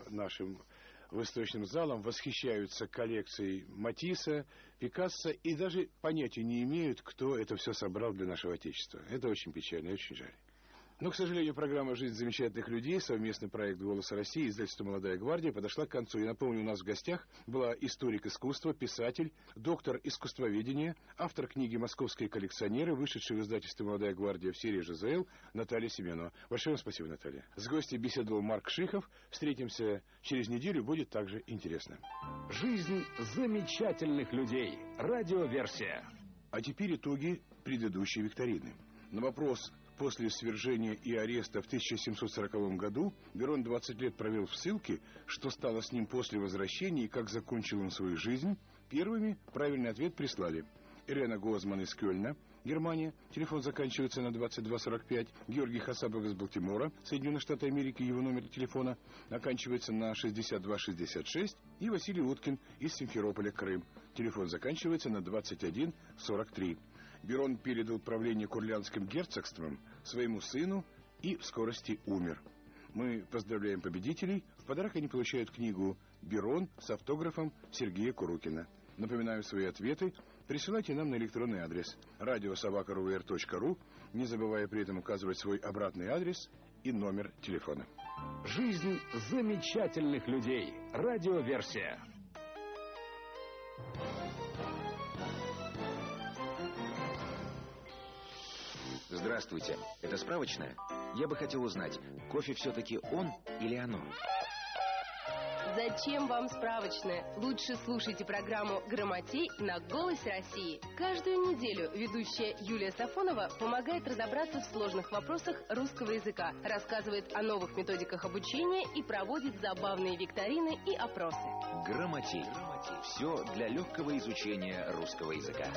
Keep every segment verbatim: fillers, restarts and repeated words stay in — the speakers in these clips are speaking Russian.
нашим выставочным залом, восхищаются коллекцией Матисса, Пикассо и даже понятия не имеют, кто это все собрал для нашего Отечества. Это очень печально и очень жаль. Но, к сожалению, программа «Жизнь замечательных людей», совместный проект «Голос России», издательство «Молодая гвардия» подошла к концу. И напомню, у нас в гостях была историк искусства, писатель, доктор искусствоведения, автор книги «Московские коллекционеры», вышедшей в издательстве «Молодая гвардия» в серии ЖЗЛ, Наталья Семенова. Большое вам спасибо, Наталья. С гостем беседовал Марк Шихов. Встретимся через неделю, будет также интересно. «Жизнь замечательных людей». Радиоверсия. А теперь итоги предыдущей викторины. На вопрос: после свержения и ареста в тысяча семьсот сороковом году Берон двадцать лет провел в ссылке, что стало с ним после возвращения и как закончил он свою жизнь, первыми правильный ответ прислали Ирена Гозман из Кёльна, Германия, телефон заканчивается на двадцать два сорок пять, Георгий Хасабов из Балтимора, Соединенные Штаты Америки, его номер телефона оканчивается на шестьдесят два шестьдесят шесть, и Василий Уткин из Симферополя, Крым, телефон заканчивается на двадцать один сорок три. Берон передал правление Курляндским герцогством своему сыну и в скорости умер. Мы поздравляем победителей. В подарок они получают книгу «Берон» с автографом Сергея Курукина. Напоминаю, свои ответы присылайте нам на электронный адрес радио собака эр у эр точка ру, не забывая при этом указывать свой обратный адрес и номер телефона. «Жизнь замечательных людей». Радиоверсия. Здравствуйте, это справочная? Я бы хотел узнать, кофе все-таки он или оно? Зачем вам справочная? Лучше слушайте программу «Грамотей» на «Голосе России». Каждую неделю ведущая Юлия Сафонова помогает разобраться в сложных вопросах русского языка, рассказывает о новых методиках обучения и проводит забавные викторины и опросы. Грамотей. Все для легкого изучения русского языка.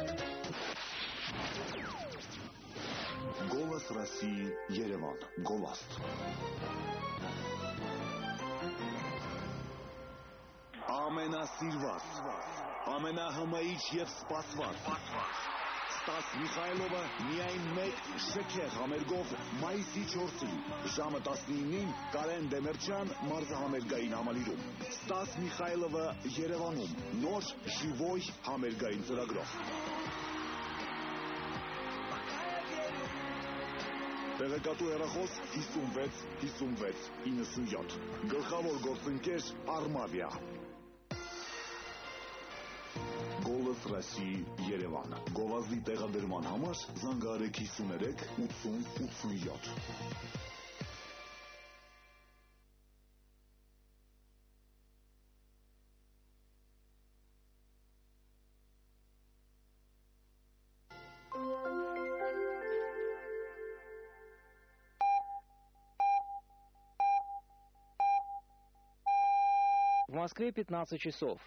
Голос России, Ереван. Голос. Ամենասիրված, ամենահմայիչ և սպասված Ստաս Միխայլովը միայն մեկ շքեղ համերգով մայիսի չորսին ժամը տասնինին Կարեն Դեմերչյան մարզահամերգային համալիրում Ստաս Միխայլովը Երևանում նոր ժիվոյ համերգային ծրագրով Տեղեկատու հեռախոս հիսունվեց հիսունվեց իննսունյոթ Գլխավոր գործընկեր Արմավիա Голос России, Երևան։ Գովազդի տեղադրման համար զանգահարեք հիսուներեք ութսուն ութսունյոթ։ В Москве пятнадцать часов.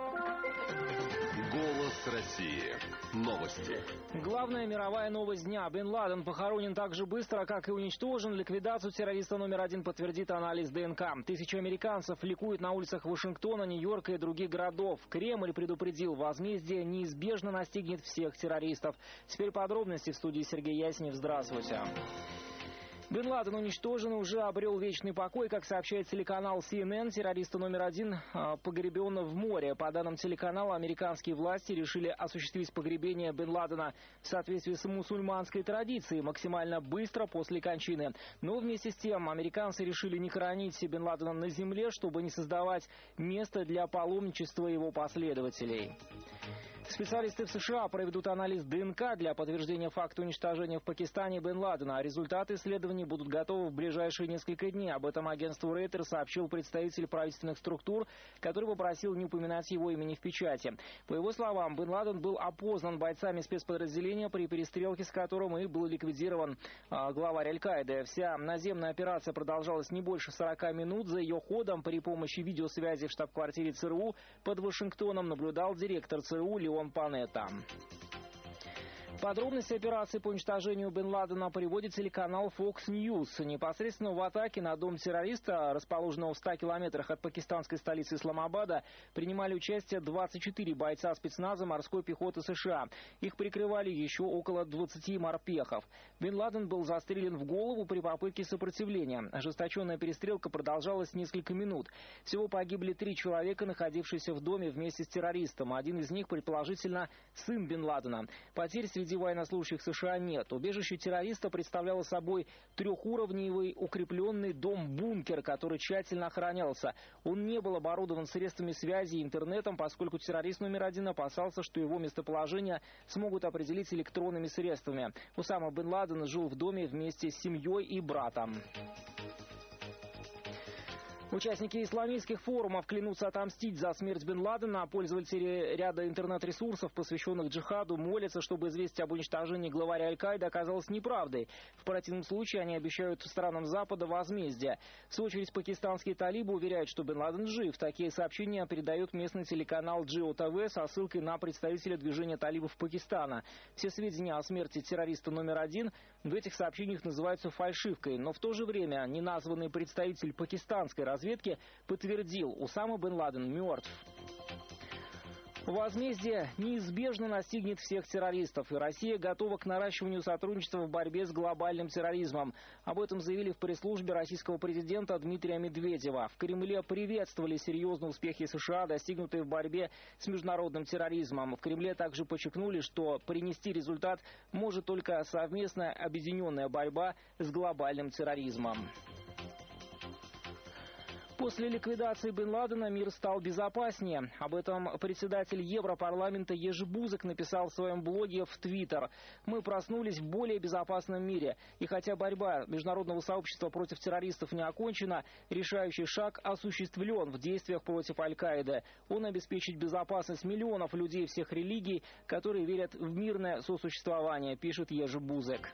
Голос России. Новости. Главная мировая новость дня. Бен Ладен похоронен так же быстро, как и уничтожен. Ликвидацию террориста номер один подтвердит анализ ДНК. Тысячи американцев ликуют на улицах Вашингтона, Нью-Йорка и других городов. Кремль предупредил, возмездие неизбежно настигнет всех террористов. Теперь подробности в студии Сергей Яснев. Здравствуйте. Бен Ладен уничтожен и уже обрел вечный покой. Как сообщает телеканал си эн эн, террориста номер один погребен в море. По данным телеканала, американские власти решили осуществить погребение Бен Ладена в соответствии с мусульманской традицией максимально быстро после кончины. Но вместе с тем американцы решили не хоронить Бен Ладена на земле, чтобы не создавать место для паломничества его последователей. Специалисты в США проведут анализ ДНК для подтверждения факта уничтожения в Пакистане Бен Ладена. Результаты исследований будут готовы в ближайшие несколько дней. Об этом агентству Рейтер сообщил представитель правительственных структур, который попросил не упоминать его имени в печати. По его словам, Бен Ладен был опознан бойцами спецподразделения, при перестрелке с которым и был ликвидирован а, главарь Аль-Каиды. Вся наземная операция продолжалась не больше сорока минут. За ее ходом при помощи видеосвязи в штаб-квартире ЦРУ под Вашингтоном наблюдал директор ЦРУ Леон Панетта. Подробности операции по уничтожению Бен Ладена приводит телеканал Fox News. Непосредственно в атаке на дом террориста, расположенного в ста километрах от пакистанской столицы Исламабада, принимали участие двадцать четыре бойца спецназа морской пехоты США. Их прикрывали еще около двадцати морпехов. Бен Ладен был застрелен в голову при попытке сопротивления. Ожесточенная перестрелка продолжалась несколько минут. Всего погибли три человека, находившиеся в доме вместе с террористом. Один из них, предположительно, сын Бен Ладена. Потерь среди военнослужащих США нет. Убежище террориста представляло собой трехуровневый укрепленный дом-бункер, который тщательно охранялся. Он не был оборудован средствами связи и интернетом, поскольку террорист номер один опасался, что его местоположение смогут определить электронными средствами. Усама Бен Ладен жил в доме вместе с семьей и братом. Участники исламистских форумов клянутся отомстить за смерть Бен Ладена. Пользователи ряда интернет-ресурсов, посвященных джихаду, молятся, чтобы известие об уничтожении главаря Аль-Каиды оказалось неправдой. В противном случае они обещают странам Запада возмездие. В свою очередь, пакистанские талибы уверяют, что Бен Ладен жив. Такие сообщения передает местный телеканал Джио ТВ со ссылкой на представителя движения талибов Пакистана. Все сведения о смерти террориста номер один в этих сообщениях называются фальшивкой. Но в то же время неназванный представитель пакистанской разведки разведки подтвердил, Усама Бен Ладен мертв. Возмездие неизбежно настигнет всех террористов, и Россия готова к наращиванию сотрудничества в борьбе с глобальным терроризмом. Об этом заявили в пресс-службе российского президента Дмитрия Медведева. В Кремле приветствовали серьезные успехи США, достигнутые в борьбе с международным терроризмом. В Кремле также подчеркнули, что принести результат может только совместная объединенная борьба с глобальным терроризмом. После ликвидации Бен Ладена мир стал безопаснее. Об этом председатель Европарламента Ежи Бузек написал в своем блоге в Твиттер. «Мы проснулись в более безопасном мире. И хотя борьба международного сообщества против террористов не окончена, решающий шаг осуществлен в действиях против Аль-Каиды. Он обеспечит безопасность миллионов людей всех религий, которые верят в мирное сосуществование», пишет Ежи Бузек.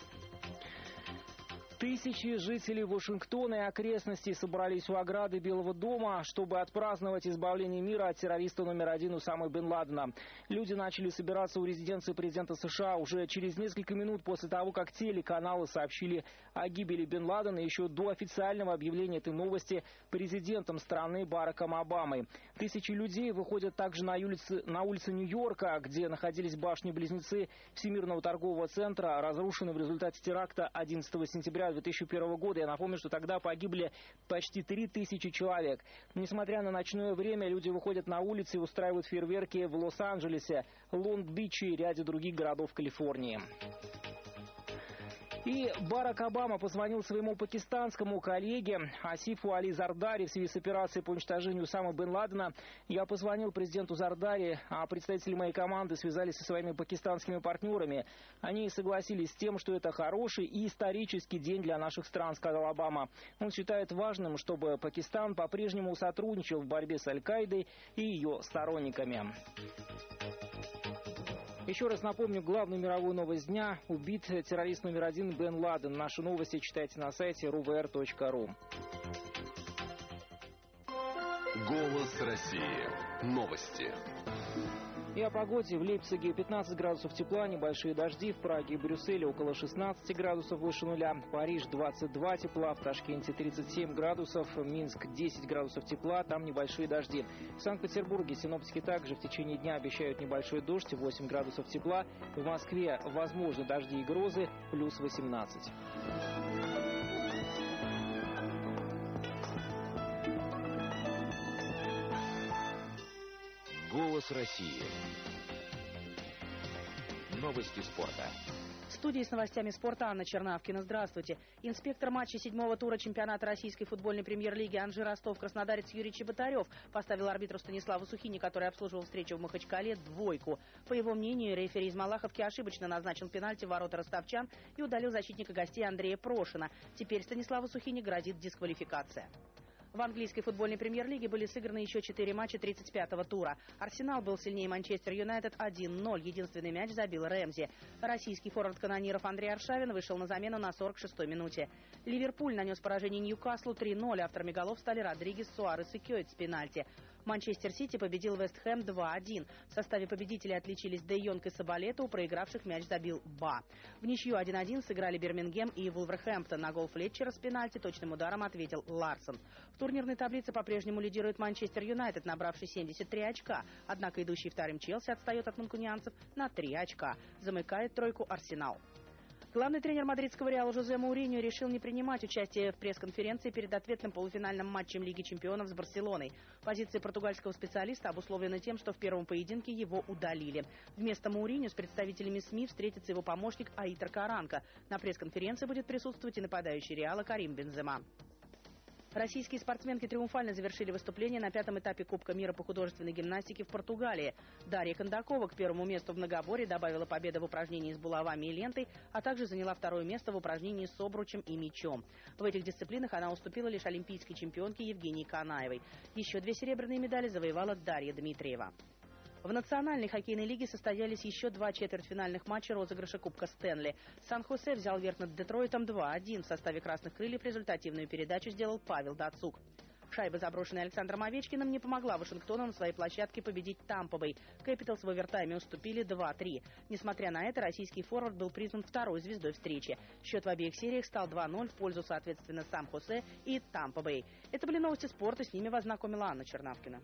Тысячи жителей Вашингтона и окрестностей собрались у ограды Белого дома, чтобы отпраздновать избавление мира от террориста номер один Усамы Бен Ладена. Люди начали собираться у резиденции президента США уже через несколько минут после того, как телеканалы сообщили о гибели Бен Ладена еще до официального объявления этой новости президентом страны Бараком Обамой. Тысячи людей выходят также на улицы, на улицы Нью-Йорка, где находились башни-близнецы Всемирного торгового центра, разрушенные в результате теракта одиннадцатого сентября две тысячи первого года. Я напомню, что тогда погибли почти три тысячи человек. Несмотря на ночное время, люди выходят на улицы и устраивают фейерверки в Лос-Анджелесе, Лонг-Биче и ряде других городов Калифорнии. И Барак Обама позвонил своему пакистанскому коллеге Асифу Али Зардари в связи с операцией по уничтожению Усамы Бен Ладена. «Я позвонил президенту Зардари, а представители моей команды связались со своими пакистанскими партнерами. Они согласились с тем, что это хороший и исторический день для наших стран», — сказал Обама. Он считает важным, чтобы Пакистан по-прежнему сотрудничал в борьбе с Аль-Каидой и ее сторонниками. Еще раз напомню главную мировую новость дня. Убит террорист номер один Бен Ладен. Наши новости читайте на сайте эр вэ эр точка ру. Голос России. Новости. И о погоде. В Лейпциге пятнадцать градусов тепла, небольшие дожди. В Праге и Брюсселе около шестнадцати градусов выше нуля. Париж двадцать два тепла, в Ташкенте тридцать семь градусов. Минск десять градусов тепла, там небольшие дожди. В Санкт-Петербурге синоптики также в течение дня обещают небольшой дождь, восемь градусов тепла. В Москве возможны дожди и грозы, плюс восемнадцать. Голос России. Новости спорта. В студии с новостями спорта Анна Чернавкина. Здравствуйте. Инспектор матча седьмого тура чемпионата Российской футбольной премьер-лиги Анжи-Ростов краснодарец Юрий Чеботарев поставил арбитру Станиславу Сухини, который обслуживал встречу в Махачкале, двойку. По его мнению, рефери из Малаховки ошибочно назначил пенальти в ворота ростовчан и удалил защитника гостей Андрея Прошина. Теперь Станиславу Сухини грозит дисквалификация. В английской футбольной премьер-лиге были сыграны еще четыре матча тридцать пятого тура. Арсенал был сильнее Манчестер Юнайтед один ноль. Единственный мяч забил Рэмзи. Российский форвард канониров Андрей Аршавин вышел на замену на сорок шестой минуте. Ливерпуль нанес поражение Ньюкаслу три ноль. Авторами голов стали Родригес, Суарес и Кёйт с пенальти. Манчестер Сити победил Вест Хэм два один. В составе победителей отличились Де Йонг и Сабалета, у проигравших мяч забил Ба. В ничью один один сыграли Бирмингем и Вулверхэмптон. На гол Флетчера с пенальти точным ударом ответил Ларсон. В турнирной таблице по-прежнему лидирует Манчестер Юнайтед, набравший семьдесят три очка. Однако идущий вторым Челси отстает от манкунианцев на три очка. Замыкает тройку Арсенал. Главный тренер мадридского Реала Жозе Мауриньо решил не принимать участие в пресс-конференции перед ответным полуфинальным матчем Лиги чемпионов с Барселоной. Позиция португальского специалиста обусловлена тем, что в первом поединке его удалили. Вместо Мауриньо с представителями СМИ встретится его помощник Аитер Каранка. На пресс-конференции будет присутствовать и нападающий Реала Карим Бензема. Российские спортсменки триумфально завершили выступление на пятом этапе Кубка мира по художественной гимнастике в Португалии. Дарья Кондакова к первому месту в многоборье добавила победы в упражнении с булавами и лентой, а также заняла второе место в упражнении с обручем и мячом. В этих дисциплинах она уступила лишь олимпийской чемпионке Евгении Канаевой. Еще две серебряные медали завоевала Дарья Дмитриева. В национальной хоккейной лиге состоялись еще два четвертьфинальных матча розыгрыша Кубка Стэнли. Сан-Хосе взял верх над Детройтом два один. В составе «Красных крыльев» результативную передачу сделал Павел Дацук. Шайба, заброшенная Александром Овечкиным, не помогла Вашингтону на своей площадке победить Тампа-Бэй. Кэпиталс в овертайме уступили два три. Несмотря на это, российский форвард был признан второй звездой встречи. Счет в обеих сериях стал два ноль в пользу, соответственно, Сан-Хосе и Тампа-Бэй. Это были новости спорта, с ними вас знакомила Анна Чернавкина.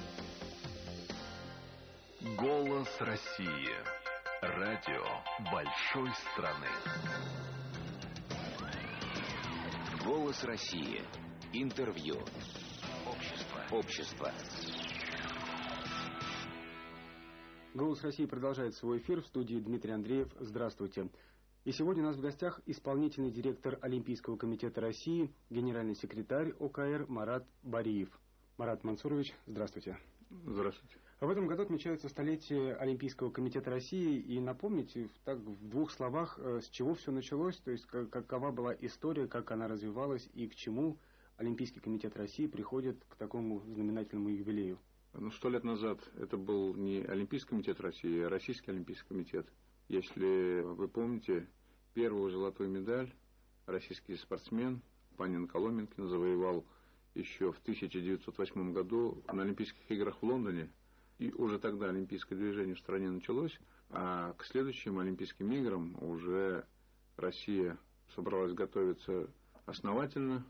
Голос России. Радио большой страны. Голос России. Интервью. Общество. Общество. Голос России продолжает свой эфир. В студии Дмитрий Андреев. Здравствуйте. И сегодня у нас в гостях исполнительный директор Олимпийского комитета России, генеральный секретарь ОКР Марат Бариев. Марат Мансурович, здравствуйте. Здравствуйте. В этом году отмечается столетие Олимпийского комитета России. И напомните, так в двух словах, с чего все началось, то есть какова была история, как она развивалась и к чему Олимпийский комитет России приходит к такому знаменательному юбилею. Ну, сто лет назад это был не Олимпийский комитет России, а Российский Олимпийский комитет. Если вы помните, первую золотую медаль российский спортсмен Панин Коломенкин завоевал еще в тысяча девятьсот восьмом году на Олимпийских играх в Лондоне. И уже тогда олимпийское движение в стране началось, а к следующим Олимпийским играм уже Россия собралась готовиться основательно.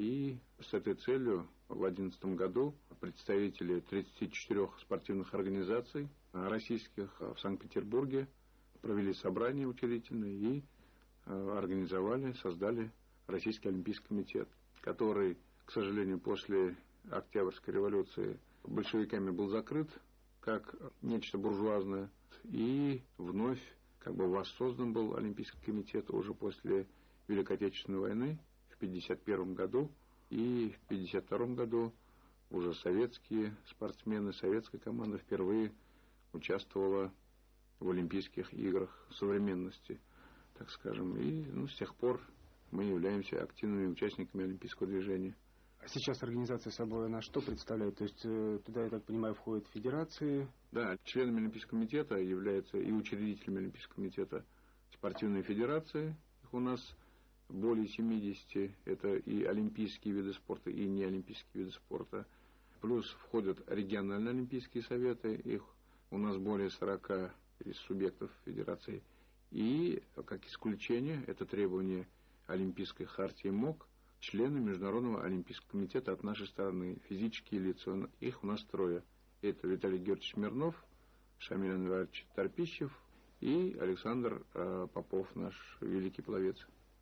И с этой целью в две тысячи одиннадцатом году представители тридцати четырёх спортивных организаций российских в Санкт-Петербурге провели собрание учредительное и организовали, создали Российский Олимпийский комитет, который, к сожалению, после Октябрьской революции большевиками был закрыт как нечто буржуазное, и вновь как бы воссоздан был Олимпийский комитет уже после Великой Отечественной войны в пятьдесят первом году, и в пятьдесят втором году уже советские спортсмены, советская команда впервые участвовала в Олимпийских играх современности, так скажем, и ну, с тех пор мы являемся активными участниками олимпийского движения. Сейчас организация собой она что представляет? То есть туда, я так понимаю, входят федерации? Да, членами Олимпийского комитета являются и учредителями Олимпийского комитета спортивные федерации. Их у нас более семидесяти. Это и олимпийские виды спорта, и неолимпийские виды спорта. Плюс входят региональные олимпийские советы. Их у нас более сорока из субъектов федерации. И, как исключение, это требование Олимпийской хартии МОК, члены Международного олимпийского комитета от нашей страны, физические лица. Их у нас трое. Это Виталий Георгиевич Смирнов, Шамиль Анварович Торпищев и Александр э, Попов, наш великий пловец.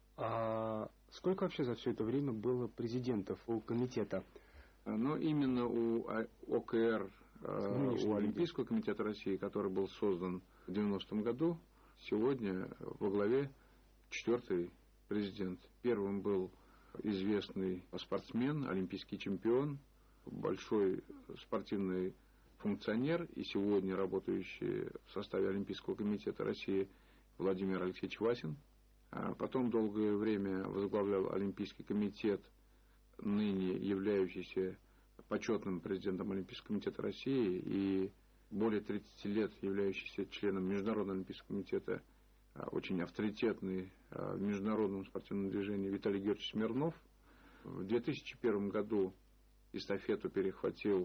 А сколько вообще за все это время было президентов у комитета? Ну, именно у ОКР, э, у Олимпийского комитета России, который был создан в девяностом году, сегодня во главе четвертый президент. Первым был известный спортсмен, олимпийский чемпион, большой спортивный функционер и сегодня работающий в составе Олимпийского комитета России Владимир Алексеевич Васин. А потом долгое время возглавлял Олимпийский комитет, ныне являющийся почетным президентом Олимпийского комитета России и более тридцати лет являющийся членом Международного олимпийского комитета, очень авторитетный в международном спортивном движении Виталий Георгиевич Смирнов. В две тысячи первом году эстафету перехватил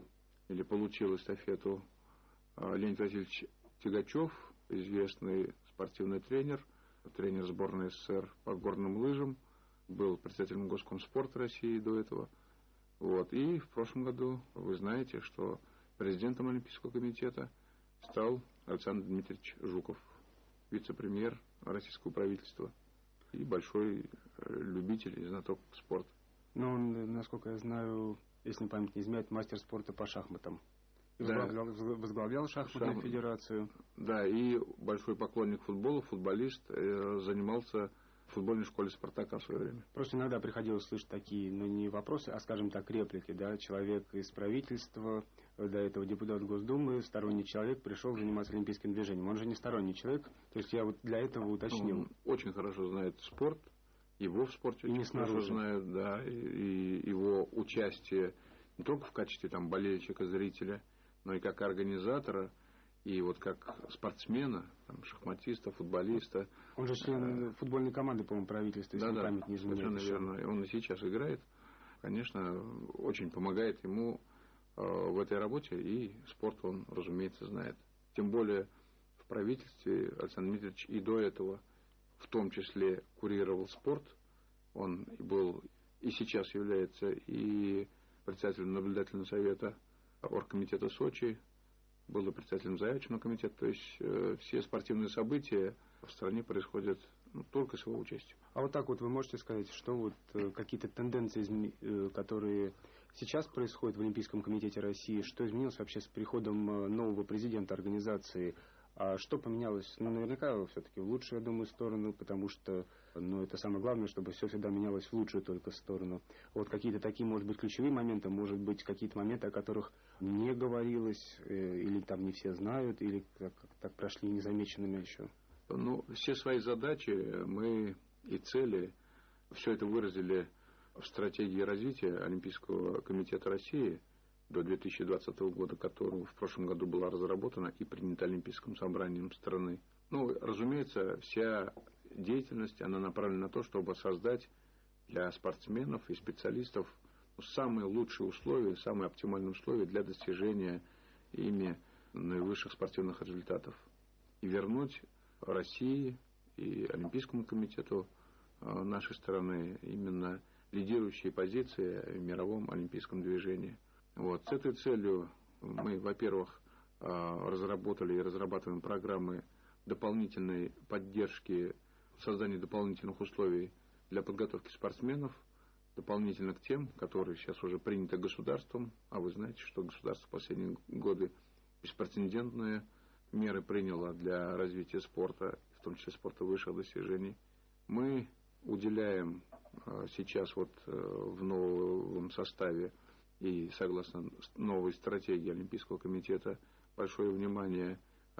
или получил эстафету Леонид Васильевич Тягачев, известный спортивный тренер, тренер сборной СССР по горным лыжам, был председателем Госкомспорта России до этого. Вот. И в прошлом году вы знаете, что президентом Олимпийского комитета стал Александр Дмитриевич Жуков, вице-премьер российского правительства и большой любитель и знаток спорта. Но он, насколько я знаю, если память не изменяет, мастер спорта по шахматам. И да. возглавлял, возглавлял шахматную Шахмат. федерацию. Да, и большой поклонник футбола, футболист, э, занимался в футбольной школе «Спартака» в свое время. Просто иногда приходилось слышать такие, ну не вопросы, а, скажем так, реплики, да, человек из правительства, до этого депутат Госдумы, сторонний человек, пришел заниматься олимпийским движением. Он же не сторонний человек, то есть я вот для этого уточнил. Он очень хорошо знает спорт, его в спорте и очень хорошо знают, да, и, и его участие не только в качестве там болельщика, зрителя, но и как организатора, и вот как спортсмена, там, шахматиста, футболиста. Он же член э, футбольной команды, по-моему, правительства, если да, память не изменяет. Совершенно верно. Он и сейчас играет. Конечно, очень помогает ему э, в этой работе, и спорт он, разумеется, знает. Тем более в правительстве Александр Дмитриевич и до этого в том числе курировал спорт. Он был и сейчас является и председателем наблюдательного совета оргкомитета Сочи, был и председателем заявочного комитета. То есть э, все спортивные события в стране происходят ну, только с его участием. А вот так вот вы можете сказать, что вот э, какие-то тенденции, э, которые сейчас происходят в Олимпийском комитете России, что изменилось вообще с приходом э, нового президента организации? А что поменялось? Ну, наверняка все-таки в лучшую, я думаю, сторону, потому что, ну, это самое главное, чтобы все всегда менялось в лучшую только сторону. Вот какие-то такие, может быть, ключевые моменты, может быть, какие-то моменты, о которых не говорилось, э, или там не все знают, или так, так прошли незамеченными еще. Ну, все свои задачи мы и цели, все это выразили в стратегии развития Олимпийского комитета России до две тысячи двадцатого года, которая в прошлом году была разработана и принята Олимпийским собранием страны. Ну, разумеется, вся деятельность, она направлена на то, чтобы создать для спортсменов и специалистов самые лучшие условия, самые оптимальные условия для достижения ими наивысших спортивных результатов. И вернуть России и Олимпийскому комитету нашей страны именно лидирующие позиции в мировом олимпийском движении. Вот. С этой целью мы, во-первых, разработали и разрабатываем программы дополнительной поддержки, создания дополнительных условий для подготовки спортсменов, дополнительно к тем, которые сейчас уже приняты государством. А вы знаете, что государство в последние годы беспрецедентные меры приняло для развития спорта, в том числе спорта высших достижений. Мы уделяем сейчас вот в новом составе и согласно новой стратегии Олимпийского комитета большое внимание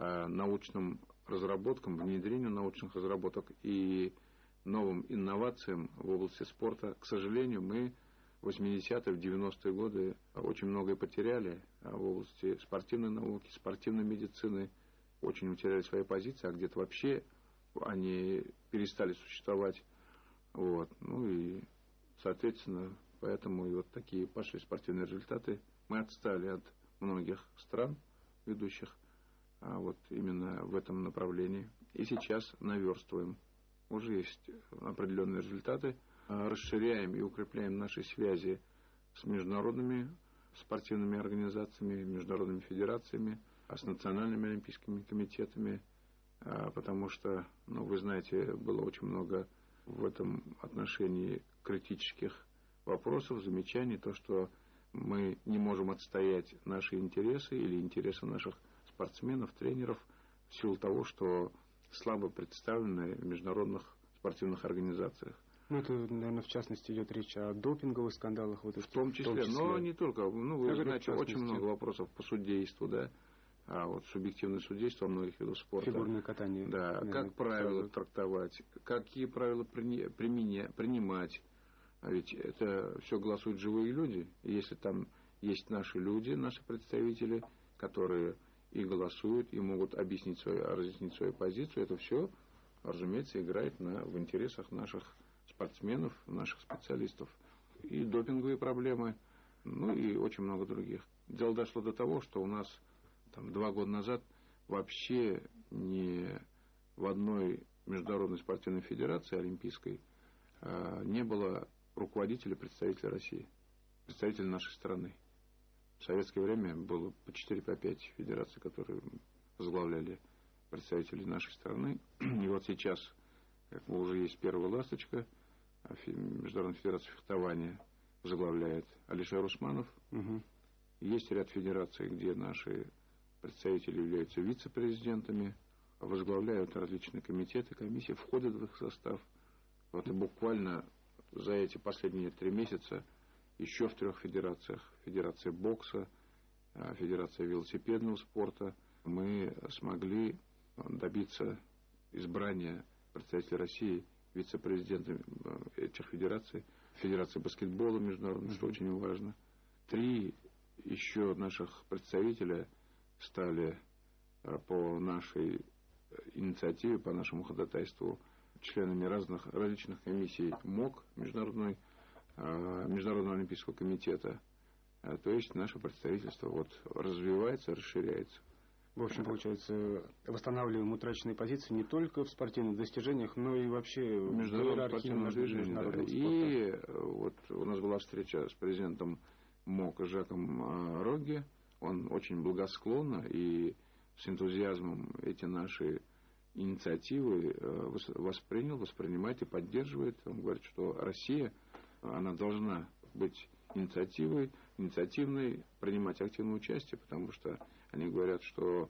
научным разработкам, внедрению научных разработок и новым инновациям в области спорта. К сожалению, мы в восьмидесятые, в девяностые годы очень многое потеряли в области спортивной науки, спортивной медицины, очень утеряли свои позиции, а где-то вообще они перестали существовать. Вот. Ну и, соответственно, поэтому и вот такие пошли спортивные результаты. Мы отстали от многих стран ведущих а вот именно в этом направлении. И сейчас наверстываем. Уже есть определенные результаты. Расширяем и укрепляем наши связи с международными спортивными организациями, международными федерациями, с национальными олимпийскими комитетами, потому что, ну, вы знаете, было очень много в этом отношении критических вопросов, замечаний, то, что мы не можем отстоять наши интересы или интересы наших спортсменов, тренеров в силу того, что слабо представлены в международных спортивных организациях. Ну, это, наверное, в частности идет речь о допинговых скандалах. Вот в, том числе, в том числе, но не только. Ну, вы Я знаете, очень много вопросов по судейству, да. А вот субъективное судейство многих видов спорта. Фигурное катание. Да, наверное, как правила трактовать, какие правила применя, принимать. А ведь это все голосуют живые люди. И если там есть наши люди, наши представители, которые и голосуют, и могут объяснить свою, разъяснить свою позицию, это все, разумеется, играет на, в интересах наших спортсменов, наших специалистов. И допинговые проблемы ну и очень много других. Дело дошло до того, что у нас там, два года назад вообще ни в одной международной спортивной федерации олимпийской э, не было руководителя, представителя России, представителя нашей страны. В советское время было по четыре-пять федераций, которые возглавляли представители нашей страны. И вот сейчас, как бы, уже есть первая ласточка, Международная федерация фехтования возглавляет Алишер Усманов. Угу. Есть ряд федераций, где наши представители являются вице-президентами, возглавляют различные комитеты, комиссии, входят в их состав. Вот и буквально за эти последние три месяца еще в трех федерациях, Федерация бокса, Федерация велосипедного спорта, мы смогли добиться избрания представителей России вице-президентами этих федераций, Федерация баскетбола международная, что очень важно. Три еще наших представителя стали по нашей инициативе, по нашему ходатайству членами разных, различных комиссий МОК, Международной, Международного олимпийского комитета. То есть наше представительство вот развивается, расширяется. В общем, получается, восстанавливаем утраченные позиции не только в спортивных достижениях, но и вообще в международном спортивном движении. Да. И вот у нас была встреча с президентом МОК Жаком Рогге. Он очень благосклонно и с энтузиазмом эти наши инициативы воспринял, воспринимает и поддерживает. Он говорит, что Россия, она должна быть инициативой, инициативной, принимать активное участие, потому что они говорят, что,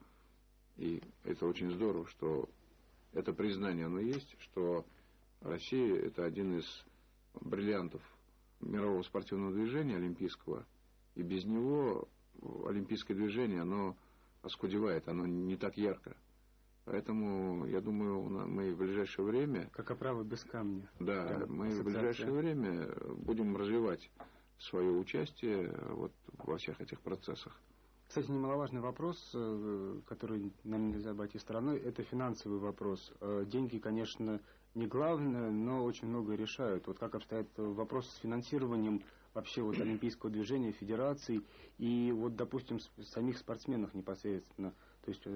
и это очень здорово, что это признание, оно есть, что Россия – это один из бриллиантов мирового спортивного движения олимпийского, и без него олимпийское движение, оно оскудевает, оно не так ярко. Поэтому, я думаю, мы в ближайшее время... Как оправа без камня. Да, да, мы ассоциация. В ближайшее время будем развивать свое участие вот во всех этих процессах. Кстати, немаловажный вопрос, который нам нельзя обойти стороной, это финансовый вопрос. Деньги, конечно, не главное, но очень многое решают. Вот как обстоят вопросы с финансированием вообще вот олимпийского движения, федераций и вот, допустим, самих спортсменов непосредственно. То есть,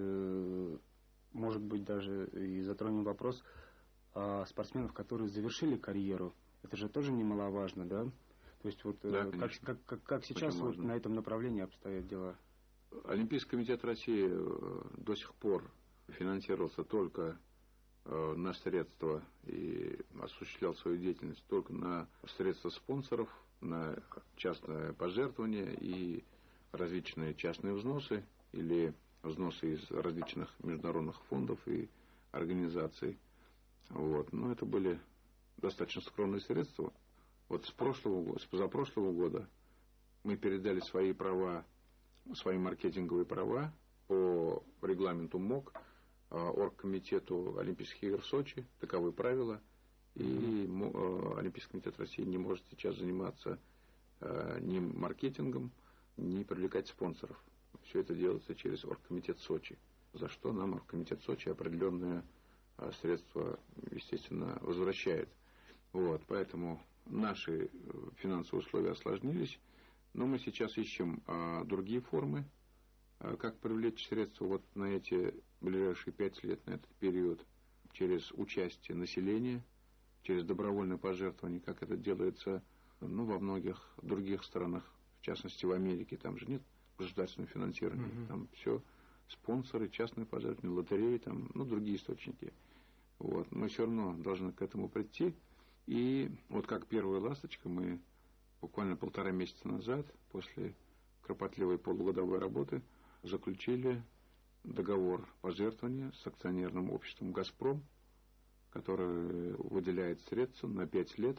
может быть, даже и затронем вопрос спортсменов, которые завершили карьеру. Это же тоже немаловажно, да? То есть вот да, как, как, как, как сейчас вот на этом направлении обстоят дела? Олимпийский комитет России до сих пор финансировался только на средства и осуществлял свою деятельность только на средства спонсоров, на частное пожертвование и различные частные взносы или взносы из различных международных фондов и организаций. Вот. Но это были достаточно скромные средства. Вот с прошлого, с позапрошлого года мы передали свои права, свои маркетинговые права по регламенту МОК Оргкомитету Олимпийских игр в Сочи. Таковы правила. И Олимпийский комитет России не может сейчас заниматься ни маркетингом, ни привлекать спонсоров. Все это делается через Оргкомитет Сочи, за что нам Оргкомитет Сочи определенные средства, естественно, возвращает. Вот, поэтому наши финансовые условия осложнились, но мы сейчас ищем а, другие формы, а, как привлечь средства вот на эти ближайшие пять лет, на этот период, через участие населения, через добровольное пожертвование, как это делается ну, во многих других странах, в частности в Америке, там же нет государственного финансирования, mm-hmm. там все спонсоры, частные пожертвования, лотереи, там, ну, другие источники. Вот. Мы все равно должны к этому прийти. И вот как первая ласточка, мы буквально полтора месяца назад, после кропотливой полугодовой работы, заключили договор пожертвования с акционерным обществом «Газпром», который выделяет средства на пять лет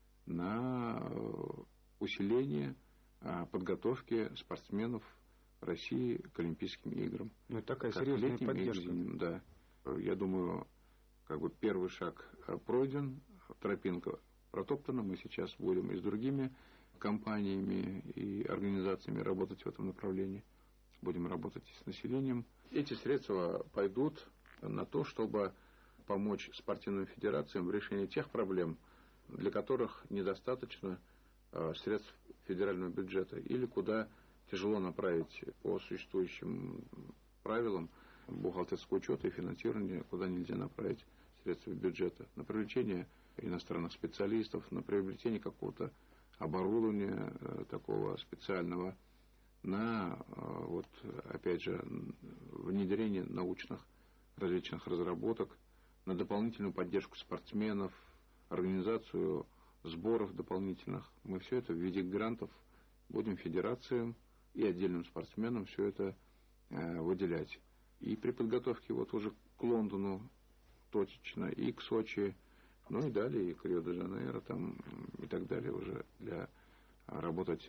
на усиление подготовки спортсменов России к Олимпийским играм. Ну, такая серьезная поддержка. Играм, да. Я думаю, как бы первый шаг пройден, тропинка протоптана. Мы сейчас будем и с другими компаниями и организациями работать в этом направлении. Будем работать и с населением. Эти средства пойдут на то, чтобы помочь спортивным федерациям в решении тех проблем, для которых недостаточно средств федерального бюджета, или куда тяжело направить по существующим правилам бухгалтерского учета и финансирования, куда нельзя направить средства бюджета, на привлечение иностранных специалистов, на приобретение какого-то оборудования такого специального, на, вот, опять же, внедрение научных различных разработок, на дополнительную поддержку спортсменов, организацию сборов дополнительных. Мы все это в виде грантов будем федерациям и отдельным спортсменам все это э, выделять. И при подготовке вот уже к Лондону точечно, и к Сочи, ну и далее, и к Рио-де-Жанейро там, и так далее уже для работать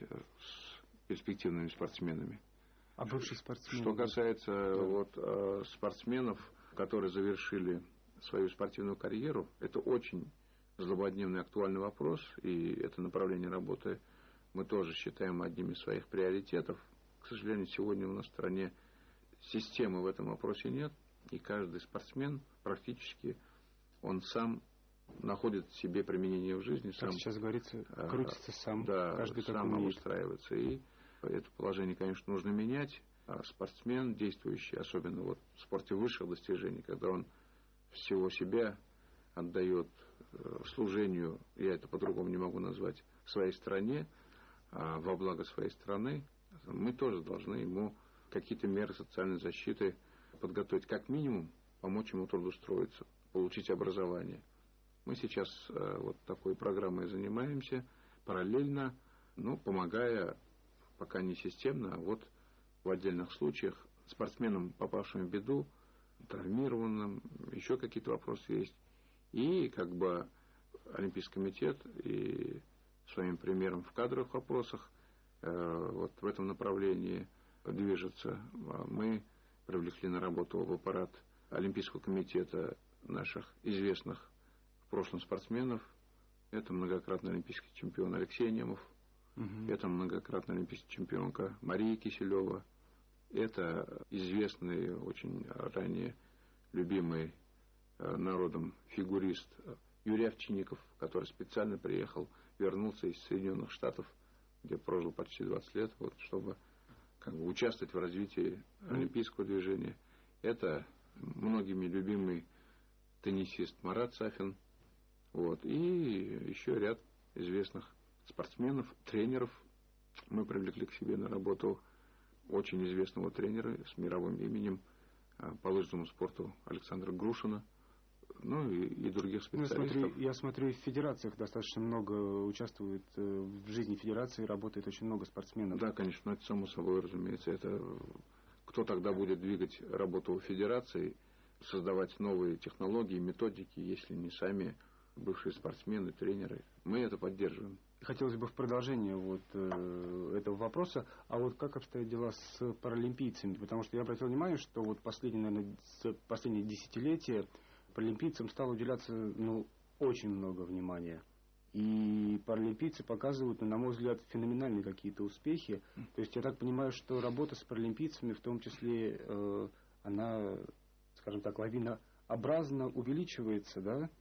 с перспективными спортсменами. А бывшие спортсмены? Что касается да. вот, э, спортсменов, которые завершили свою спортивную карьеру, это очень злободневный актуальный вопрос, и это направление работы мы тоже считаем одним из своих приоритетов. К сожалению, сегодня у нас в стране системы в этом вопросе нет, и каждый спортсмен практически, он сам находит себе применение в жизни. Как сам, сейчас говорится, крутится сам, да, каждый сам обустраивается. И это положение, конечно, нужно менять. А спортсмен, действующий, особенно вот в спорте высших достижений, когда он всего себя отдает служению, я это по-другому не могу назвать, своей стране, а во благо своей страны, мы тоже должны ему какие-то меры социальной защиты подготовить, как минимум, помочь ему трудоустроиться, получить образование. Мы сейчас вот такой программой занимаемся, параллельно, ну, помогая, пока не системно, а вот в отдельных случаях спортсменам, попавшим в беду, травмированным, еще какие-то вопросы есть. И как бы Олимпийский комитет и своим примером в кадровых вопросах э, вот в этом направлении движется. Мы привлекли на работу в аппарат Олимпийского комитета наших известных в прошлом спортсменов. Это многократный олимпийский чемпион Алексей Немов, угу. это многократная олимпийская чемпионка Мария Киселева, это известный, очень ранее любимый народом фигурист Юрий Овчинников, который специально приехал, вернулся из Соединенных Штатов, где прожил почти двадцать лет, вот, чтобы как бы участвовать в развитии олимпийского движения. Это многими любимый теннисист Марат Сафин, вот, и еще ряд известных спортсменов, тренеров. Мы привлекли к себе на работу очень известного тренера с мировым именем по лыжному спорту Александра Грушина, ну и, и других специалистов. Я смотрю, я смотрю, в федерациях достаточно много участвует в жизни федерации, работает очень много спортсменов. Да, конечно, это само собой, разумеется. Это кто тогда будет двигать работу федерации, создавать новые технологии, методики, если не сами бывшие спортсмены, тренеры. Мы это поддерживаем. Хотелось бы в продолжение вот э, этого вопроса, а вот как обстоят дела с паралимпийцами? Потому что я обратил внимание, что вот последние, наверное, последние десятилетия паралимпийцам стало уделяться, ну, очень много внимания. И паралимпийцы показывают, на мой взгляд, феноменальные какие-то успехи. То есть я так понимаю, что работа с паралимпийцами, в том числе, э, она, скажем так, лавинообразно увеличивается, да?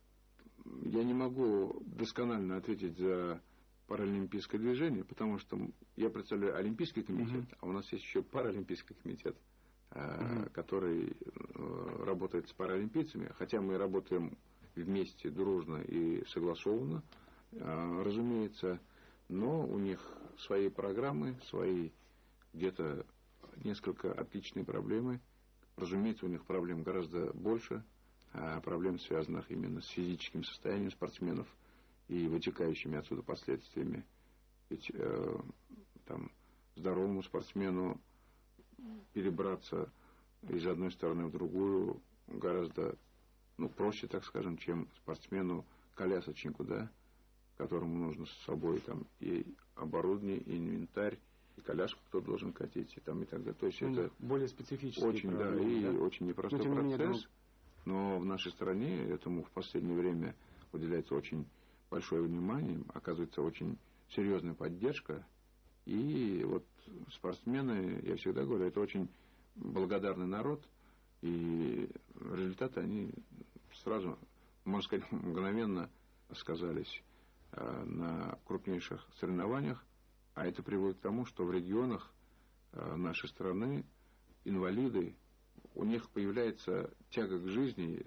Я не могу досконально ответить за паралимпийское движение, потому что я представляю Олимпийский комитет, uh-huh. а у нас есть еще паралимпийский комитет, uh-huh. который работает с паралимпийцами, хотя мы работаем вместе, дружно и согласованно, разумеется, но у них свои программы, свои где-то несколько отличные проблемы. Разумеется, у них проблем гораздо больше, проблем, связанных именно с физическим состоянием спортсменов и вытекающими отсюда последствиями. Ведь э, там, здоровому спортсмену перебраться из одной стороны в другую гораздо, ну, проще, так скажем, чем спортсмену-колясочнику, да, которому нужно с собой там и оборудование, и инвентарь, и коляску кто должен катить, и, там, и так далее. То есть это более специфический очень, да, и да? очень непростой но, процесс. Менее, но в нашей стране этому в последнее время уделяется очень большое внимание, оказывается очень серьезная поддержка. И вот спортсмены, я всегда говорю, это очень благодарный народ, и результаты они сразу, можно сказать, мгновенно сказались на крупнейших соревнованиях, а это приводит к тому, что в регионах нашей страны инвалиды, у них появляется тяга к жизни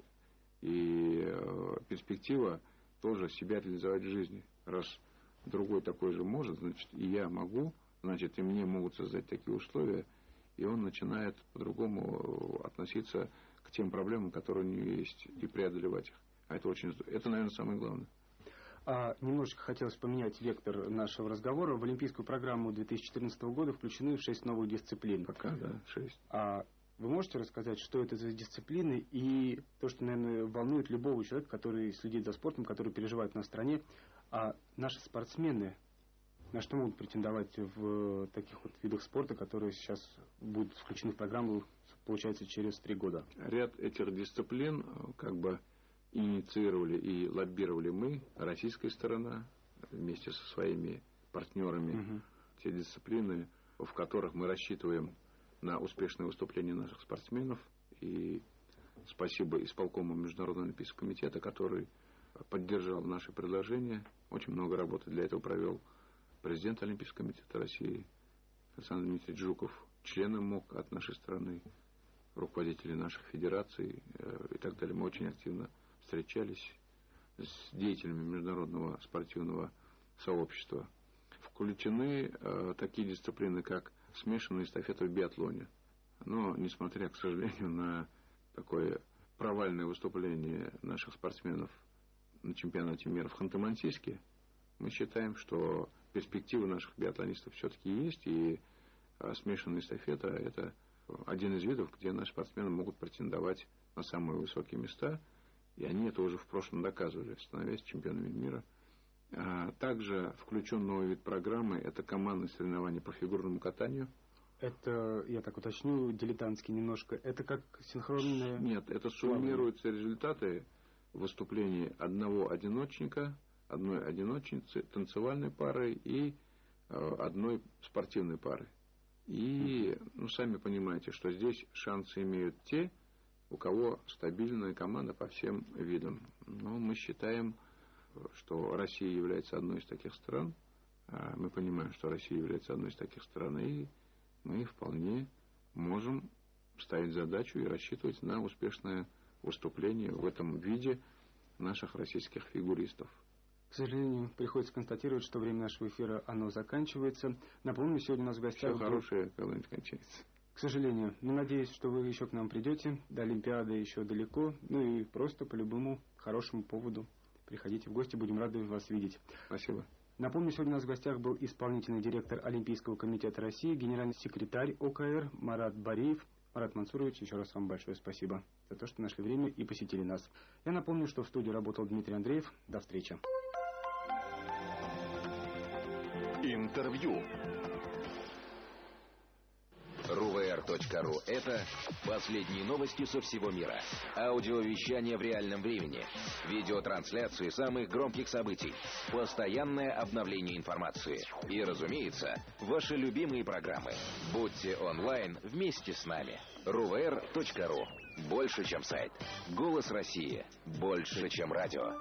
и перспектива тоже себя реализовать в жизни. Раз другой такой же может, значит, и я могу, значит, и мне могут создать такие условия, и он начинает по-другому относиться к тем проблемам, которые у него есть, и преодолевать их. А это очень здорово. Это, наверное, самое главное. А, немножечко хотелось поменять вектор нашего разговора. В Олимпийскую программу две тысячи четырнадцатого года включены шесть новых дисциплин. Пока, да, шесть. А вы можете рассказать, что это за дисциплины и то, что, наверное, волнует любого человека, который следит за спортом, который переживает на стране, а наши спортсмены на что могут претендовать в таких вот видах спорта, которые сейчас будут включены в программу, получается, через три года? Ряд этих дисциплин как бы инициировали и лоббировали мы, российская сторона, вместе со своими партнерами. Угу. Те дисциплины, в которых мы рассчитываем на успешное выступление наших спортсменов. И спасибо исполкому Международного олимпийского комитета, который поддержал наши предложения. Очень много работы для этого провел президент Олимпийского комитета России Александр Дмитриевич Жуков, члены МОК от нашей страны, руководители наших федераций и так далее. Мы очень активно встречались с деятелями международного спортивного сообщества. Включены э, такие дисциплины, как смешанная эстафета в биатлоне. Но, несмотря, к сожалению, на такое провальное выступление наших спортсменов на чемпионате мира в Ханты-Мансийске, мы считаем, что перспективы наших биатлонистов все-таки есть, и э, смешанная эстафета – это один из видов, где наши спортсмены могут претендовать на самые высокие места, и они это уже в прошлом доказывали, становясь чемпионами мира. А также включен новый вид программы – это командные соревнования по фигурному катанию. Это, я так уточню, дилетантский немножко, это как синхронное... Нет, это суммируются результаты выступлений одного одиночника, одной одиночницы, танцевальной пары и э, одной спортивной пары. И, ну, сами понимаете, что здесь шансы имеют те, у кого стабильная команда по всем видам. Но мы считаем, что Россия является одной из таких стран. Мы понимаем, что Россия является одной из таких стран, и мы вполне можем ставить задачу и рассчитывать на успешное выступление в этом виде наших российских фигуристов. К сожалению, приходится констатировать, что время нашего эфира оно заканчивается. Напомню, сегодня у нас в гостях... Все хорошее когда-нибудь кончается. К сожалению, но надеюсь, что вы еще к нам придете. До Олимпиады еще далеко. Ну и просто по любому хорошему поводу приходите в гости. Будем рады вас видеть. Спасибо. Напомню, сегодня у нас в гостях был исполнительный директор Олимпийского комитета России, генеральный секретарь ОКР Марат Бариев. Марат Мансурович, еще раз вам большое спасибо за то, что нашли время и посетили нас. Я напомню, что в студии работал Дмитрий Андреев. До встречи. Интервью. РУВР точка ру – это последние новости со всего мира. Аудиовещание в реальном времени. Видеотрансляции самых громких событий. Постоянное обновление информации. И, разумеется, ваши любимые программы. Будьте онлайн вместе с нами. РУВР точка ру. Больше, чем сайт. Голос России. Больше, чем радио.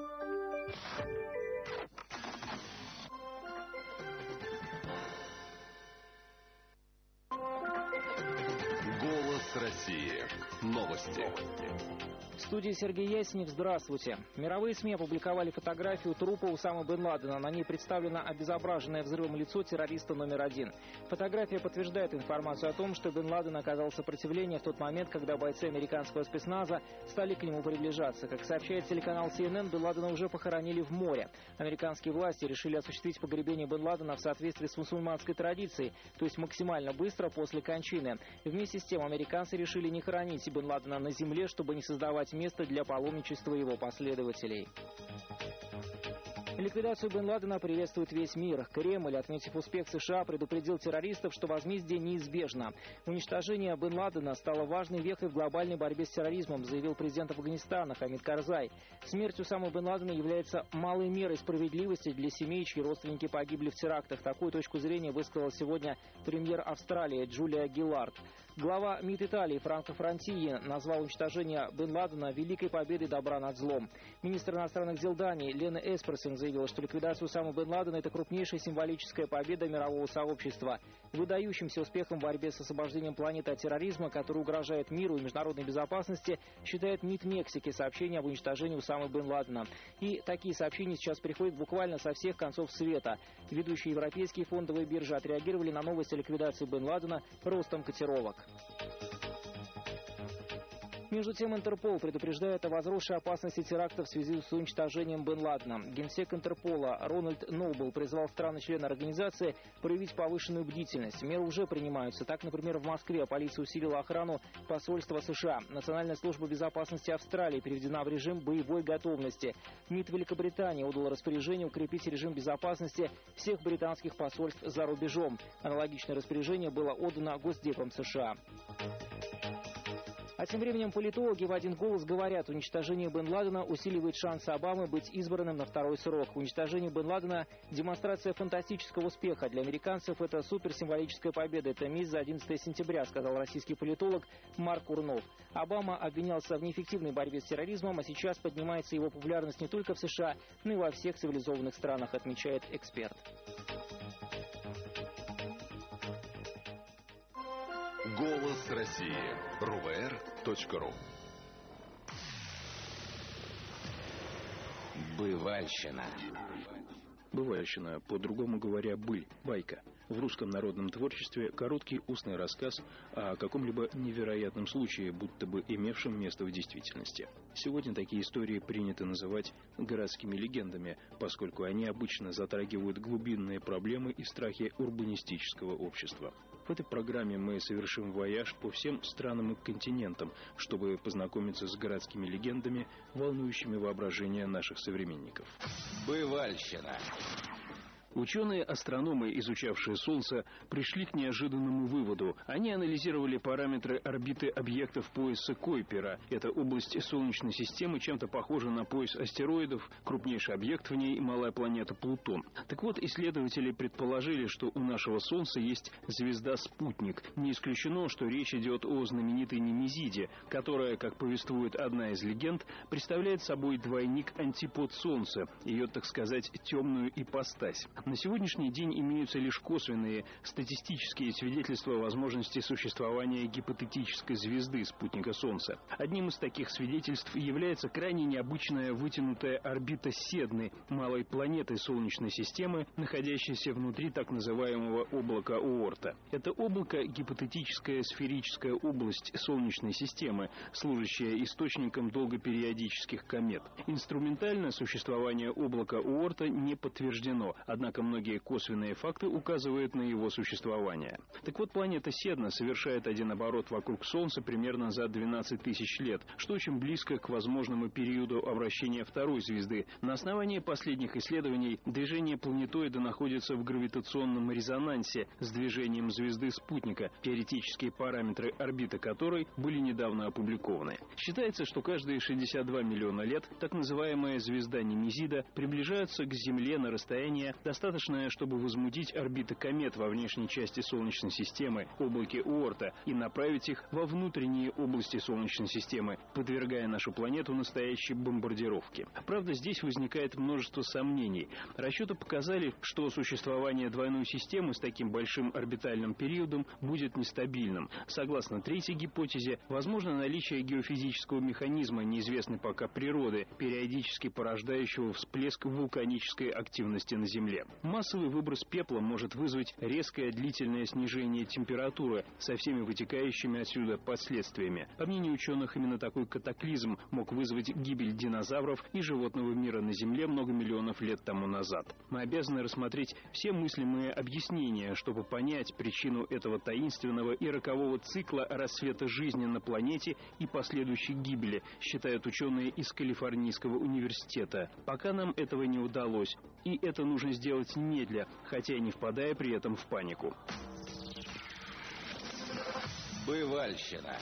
России. Новости. В студии Сергей Яснев. Здравствуйте. Мировые СМИ опубликовали фотографию трупа Усамы бен Ладена. На ней представлено обезображенное взрывом лицо террориста номер один. Фотография подтверждает информацию о том, что бен Ладен оказал сопротивление в тот момент, когда бойцы американского спецназа стали к нему приближаться. Как сообщает телеканал Си Эн Эн, бен Ладена уже похоронили в море. Американские власти решили осуществить погребение бен Ладена в соответствии с мусульманской традицией, то есть максимально быстро после кончины. Вместе с тем, американцы решили не хоронить бен Ладена на земле, чтобы не создавать место для паломничества его последователей. Ликвидацию бен Ладена приветствует весь мир. Кремль, отметив успех США, предупредил террористов, что возмездие неизбежно. Уничтожение бен Ладена стало важной вехой в глобальной борьбе с терроризмом, заявил президент Афганистана Хамид Карзай. Смерть Усамы бен Ладена является малой мерой справедливости для семей, чьи родственники погибли в терактах. Такую точку зрения высказал сегодня премьер Австралии Джулия Гиллард. Глава МИД Италии Франко Франтини назвал уничтожение бен Ладена великой победой добра над злом. Министр иностранных дел Дании Лена Эсперсен заявил, заявил, что ликвидация Усамы бен Ладена – это крупнейшая символическая победа мирового сообщества. Выдающимся успехом в борьбе с освобождением планеты от терроризма, который угрожает миру и международной безопасности, считает МИД Мексики сообщение об уничтожении Усамы бен Ладена. И такие сообщения сейчас приходят буквально со всех концов света. Ведущие европейские фондовые биржи отреагировали на новость о ликвидации бен Ладена ростом котировок. Между тем, Интерпол предупреждает о возросшей опасности терактов в связи с уничтожением бен Ладена. Генсек Интерпола Рональд Ноубл призвал страны-члены организации проявить повышенную бдительность. Меры уже принимаются. Так, например, в Москве полиция усилила охрану посольства США. Национальная служба безопасности Австралии переведена в режим боевой готовности. МИД Великобритании отдал распоряжение укрепить режим безопасности всех британских посольств за рубежом. Аналогичное распоряжение было отдано Госдепом США. А тем временем политологи в один голос говорят, уничтожение бен Ладена усиливает шансы Обамы быть избранным на второй срок. Уничтожение бен Ладена – демонстрация фантастического успеха. Для американцев это суперсимволическая победа. Это мисс за одиннадцатое сентября, сказал российский политолог Марк Урнов. Обама обвинялся в неэффективной борьбе с терроризмом, а сейчас поднимается его популярность не только в США, но и во всех цивилизованных странах, отмечает эксперт. Голос России. эр вэ эр точка ру. Бывальщина. Бывальщина, по-другому говоря, быль, байка. В русском народном творчестве короткий устный рассказ о каком-либо невероятном случае, будто бы имевшем место в действительности. Сегодня такие истории принято называть городскими легендами, поскольку они обычно затрагивают глубинные проблемы и страхи урбанистического общества. В этой программе мы совершим вояж по всем странам и континентам, чтобы познакомиться с городскими легендами, волнующими воображение наших современников. Бывальщина. Ученые-астрономы, изучавшие Солнце, пришли к неожиданному выводу. Они анализировали параметры орбиты объектов пояса Койпера. Эта область Солнечной системы чем-то похожа на пояс астероидов, крупнейший объект в ней – малая планета Плутон. Так вот, исследователи предположили, что у нашего Солнца есть звезда-спутник. Не исключено, что речь идет о знаменитой Немезиде, которая, как повествует одна из легенд, представляет собой двойник-антипод Солнца, ее, так сказать, темную ипостась. На сегодняшний день имеются лишь косвенные статистические свидетельства возможности существования гипотетической звезды спутника Солнца. Одним из таких свидетельств является крайне необычная вытянутая орбита Седны, малой планеты Солнечной системы, находящейся внутри так называемого облака Оорта. Это облако – гипотетическая сферическая область Солнечной системы, служащая источником долгопериодических комет. Инструментально существование облака Оорта не подтверждено, однако многие косвенные факты указывают на его существование. Так вот, планета Седна совершает один оборот вокруг Солнца примерно за двенадцать тысяч лет, что очень близко к возможному периоду обращения второй звезды. На основании последних исследований движение планетоида находится в гравитационном резонансе с движением звезды-спутника, теоретические параметры орбиты которой были недавно опубликованы. Считается, что каждые шестьдесят два миллиона лет так называемая звезда Немезида приближается к Земле на расстояние достаточное, чтобы возмутить орбиты комет во внешней части Солнечной системы, облаке Оорта, и направить их во внутренние области Солнечной системы, подвергая нашу планету настоящей бомбардировке. Правда, здесь возникает множество сомнений. Расчеты показали, что существование двойной системы с таким большим орбитальным периодом будет нестабильным. Согласно третьей гипотезе, возможно наличие геофизического механизма неизвестной пока природы, периодически порождающего всплеск вулканической активности на Земле. Массовый выброс пепла может вызвать резкое длительное снижение температуры со всеми вытекающими отсюда последствиями. По мнению ученых, именно такой катаклизм мог вызвать гибель динозавров и животного мира на Земле много миллионов лет тому назад. Мы обязаны рассмотреть все мыслимые объяснения, чтобы понять причину этого таинственного и рокового цикла рассвета жизни на планете и последующей гибели, считают ученые из Калифорнийского университета. Пока нам этого не удалось, и это нужно сделать немедля, хотя и не впадая при этом в панику. Бывальщина.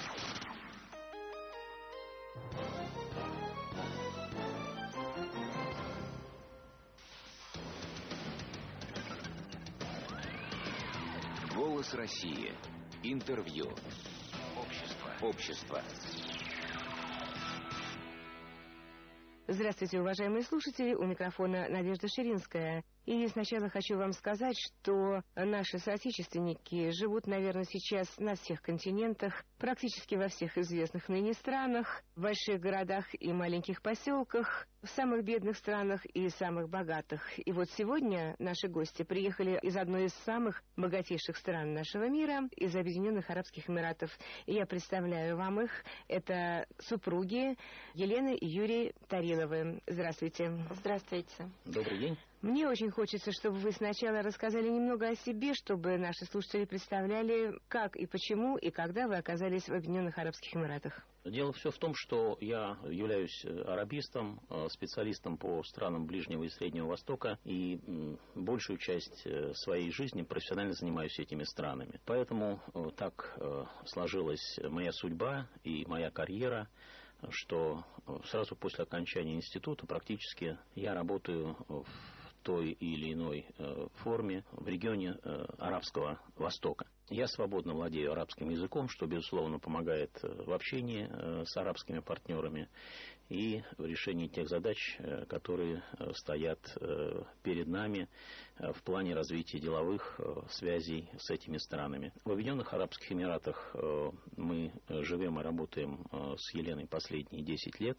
Голос России. Интервью. Общество. Общество. Здравствуйте, уважаемые слушатели, у микрофона Надежда Ширинская. И сначала хочу вам сказать, что наши соотечественники живут, наверное, сейчас на всех континентах, практически во всех известных ныне странах, в больших городах и маленьких поселках, в самых бедных странах и самых богатых. И вот сегодня наши гости приехали из одной из самых богатейших стран нашего мира, из Объединенных Арабских Эмиратов. И я представляю вам их. Это супруги Елены и Юрий Тариловы. Здравствуйте. Здравствуйте. Добрый день. Мне очень хочется, чтобы вы сначала рассказали немного о себе, чтобы наши слушатели представляли, как и почему, и когда вы оказались в Объединенных Арабских Эмиратах. Дело все в том, что я являюсь арабистом, специалистом по странам Ближнего и Среднего Востока, и большую часть своей жизни профессионально занимаюсь этими странами. Поэтому так сложилась моя судьба и моя карьера, что сразу после окончания института практически я работаю в той или иной э, форме в регионе э, Арабского Востока. Я свободно владею арабским языком, что, безусловно, помогает э, в общении э, с арабскими партнерами и в решении тех задач, э, которые э, стоят э, перед нами э, в плане развития деловых э, связей с этими странами. В Объединенных Арабских Эмиратах э, мы живем и работаем э, с Еленой последние десять лет.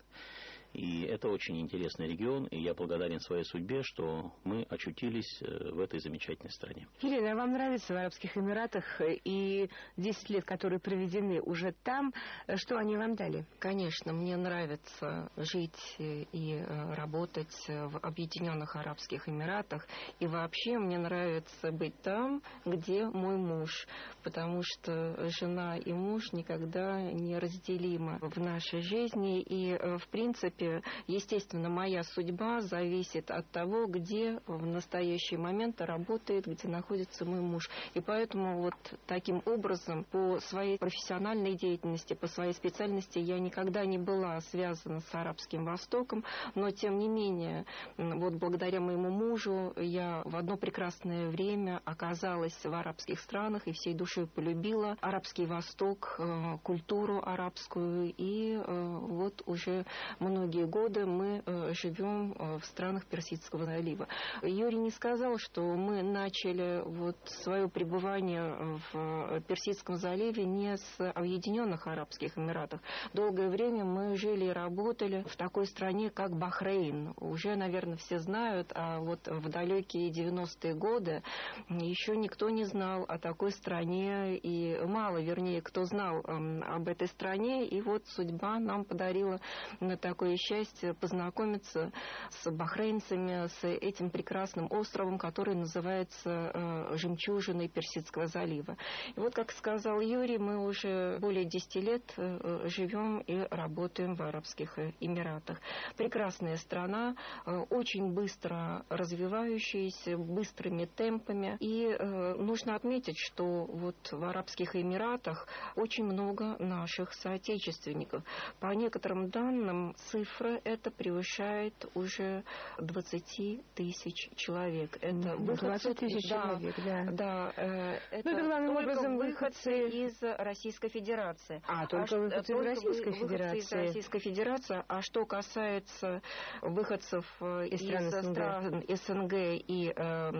И это очень интересный регион, и я благодарен своей судьбе, что мы очутились в этой замечательной стране. Елена, а вам нравится в Арабских Эмиратах и десять лет, которые проведены уже там, что они вам дали? Конечно, мне нравится жить и работать в Объединенных Арабских Эмиратах, и вообще мне нравится быть там, где мой муж, потому что жена и муж никогда не разделимы в нашей жизни, и в принципе, естественно, моя судьба зависит от того, где в настоящий момент работает, где находится мой муж. И поэтому вот таким образом по своей профессиональной деятельности, по своей специальности я никогда не была связана с Арабским Востоком, но тем не менее, вот благодаря моему мужу я в одно прекрасное время оказалась в арабских странах и всей душой полюбила Арабский Восток, культуру арабскую, и вот уже многие Многие годы мы э, живем э, в странах Персидского залива. Юрий не сказал, что мы начали вот свое пребывание в Персидском заливе не с Объединенных Арабских Эмиратов. Долгое время мы жили и работали в такой стране, как Бахрейн. Уже, наверное, все знают, а вот в далекие девяностые годы еще никто не знал о такой стране, и мало, вернее, кто знал э, об этой стране, и вот судьба нам подарила на такое счастье познакомиться с бахрейнцами, с этим прекрасным островом, который называется э, «Жемчужиной Персидского залива». И вот, как сказал Юрий, мы уже более десяти лет э, живем и работаем в Арабских Эмиратах. Прекрасная страна, э, очень быстро развивающаяся, быстрыми темпами. И э, нужно отметить, что вот в Арабских Эмиратах очень много наших соотечественников. По некоторым данным, цифра это превышает уже двадцать тысяч человек. Это двадцать тысяч да, человек, да. Да, э, это ну, это главным только образом выходцы из Российской Федерации. А, только а выходцы из Российской выходцы Федерации. из Российской Федерации. А что касается выходцев из, из стран, стран СНГ и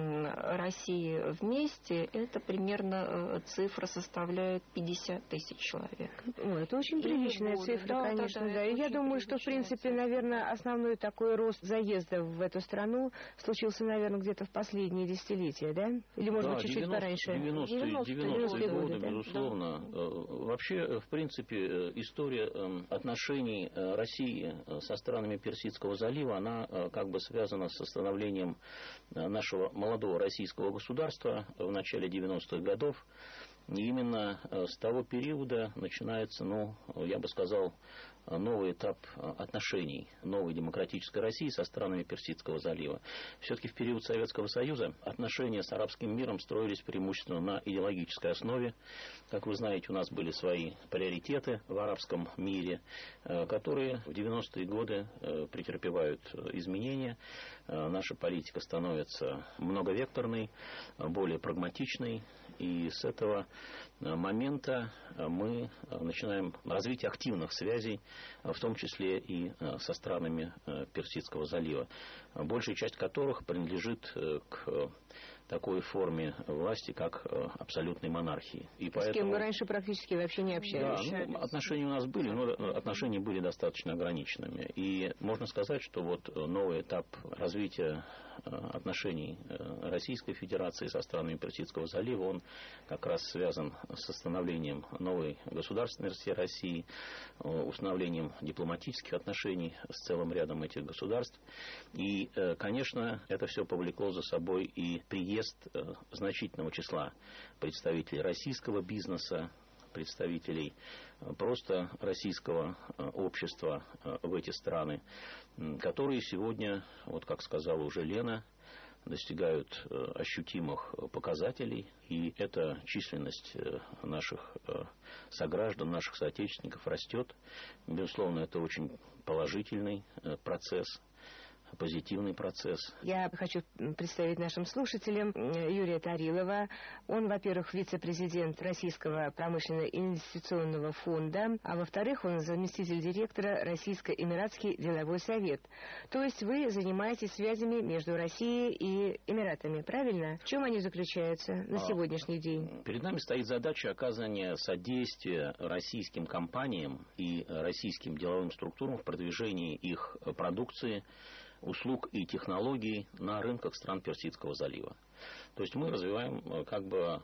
э, России вместе, это примерно э, цифра составляет пятьдесят тысяч человек. Ну, это очень приличная и, цифра, да, конечно, да. да, да. И я думаю, что, в принципе, наверное, основной такой рост заезда в эту страну случился, наверное, где-то в последние десятилетия, да? Или, может да, быть, чуть-чуть пораньше? девяностые годы, да? безусловно. Да. Вообще, в принципе, история отношений России со странами Персидского залива, она как бы связана с становлением нашего молодого российского государства в начале девяностых годов. И именно с того периода начинается, ну, я бы сказал, новый этап отношений новой демократической России со странами Персидского залива. Все-таки в период Советского Союза отношения с арабским миром строились преимущественно на идеологической основе. Как вы знаете, у нас были свои приоритеты в арабском мире, которые в девяностые годы претерпевают изменения. Наша политика становится многовекторной, более прагматичной. И с этого момента мы начинаем развитие активных связей, в том числе и со странами Персидского залива, большая часть которых принадлежит к такой форме власти, как абсолютной монархии. И с поэтому... кем мы раньше практически вообще не общались. Да, ну, отношения у нас были, но отношения были достаточно ограниченными. И можно сказать, что вот новый этап развития отношений Российской Федерации со странами Персидского залива, он как раз связан с становлением новой государственности России, установлением дипломатических отношений с целым рядом этих государств. И, конечно, это все повлекло за собой и приезд значительного числа представителей российского бизнеса, представителей просто российского общества в эти страны, которые сегодня, вот как сказала уже Лена, достигают ощутимых показателей, и эта численность наших сограждан, наших соотечественников растет. Безусловно, это очень положительный процесс, позитивный процесс. Я хочу представить нашим слушателям Юрия Тарилова. Он, во-первых, вице-президент Российского промышленно-инвестиционного фонда, а во-вторых, он заместитель директора Российско-Эмиратский деловой совет. То есть вы занимаетесь связями между Россией и Эмиратами, правильно? В чем они заключаются на сегодняшний день? Перед нами стоит задача оказания содействия российским компаниям и российским деловым структурам в продвижении их продукции, услуг и технологий на рынках стран Персидского залива. То есть мы развиваем как бы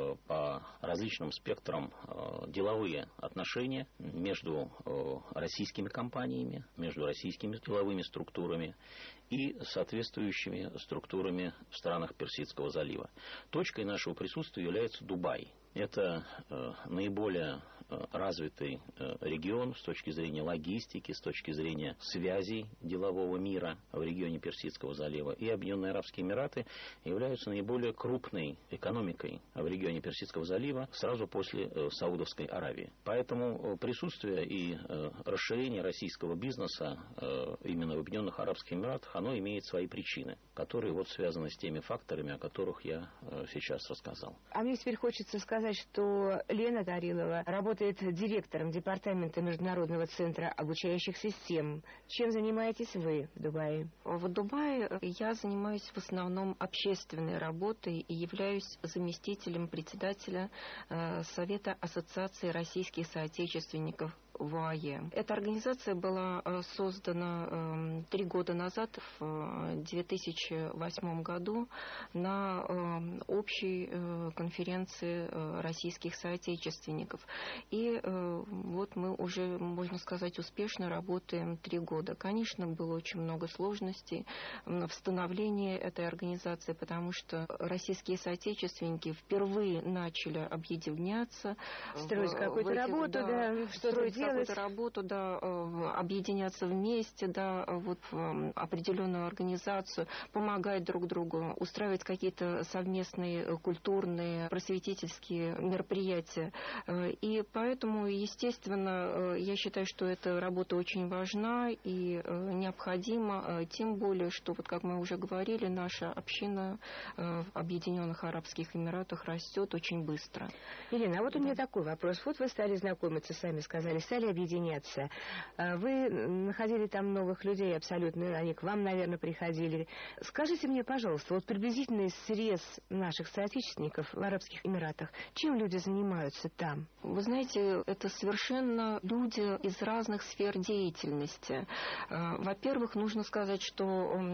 по различным спектрам деловые отношения между российскими компаниями, между российскими деловыми структурами и соответствующими структурами в странах Персидского залива. Точкой нашего присутствия является Дубай. Это наиболее развитый регион с точки зрения логистики, с точки зрения связей делового мира в регионе Персидского залива. И Объединенные Арабские Эмираты являются наиболее крупной экономикой в регионе Персидского залива сразу после Саудовской Аравии. Поэтому присутствие и расширение российского бизнеса именно в Объединенных Арабских Эмиратах, оно имеет свои причины, которые вот связаны с теми факторами, о которых я сейчас рассказал. А мне теперь хочется сказать, что Лена Тарилова работает директором департамента Международного центра обучающих систем. Чем занимаетесь вы в Дубае? В Дубае я занимаюсь в основном общественной работой и являюсь заместителем председателя э, Совета Ассоциации российских соотечественников в ОАЭ. Эта организация была создана э, три года назад, в две тысячи восьмом году, на э, общей э, конференции э, российских соотечественников. И э, вот мы уже, можно сказать, успешно работаем три года. Конечно, было очень много сложностей в становлении этой организации, потому что российские соотечественники впервые начали объединяться. Строить какую-то работу, да, да что-то делать. Какую-то работу, да, объединяться вместе, да, вот в определенную организацию, помогать друг другу, устраивать какие-то совместные культурные, просветительские мероприятия. И поэтому, естественно, я считаю, что эта работа очень важна и необходима, тем более, что, вот как мы уже говорили, наша община в Объединенных Арабских Эмиратах растет очень быстро. Елена, а вот да. у меня такой вопрос. Вот вы стали знакомиться, сами сказали, стали объединяться. Вы находили там новых людей абсолютно, они к вам, наверное, приходили. Скажите мне, пожалуйста, вот приблизительный срез наших соотечественников в Арабских Эмиратах, чем люди занимаются там? Вы знаете, это совершенно люди из разных сфер деятельности. Во-первых, нужно сказать, что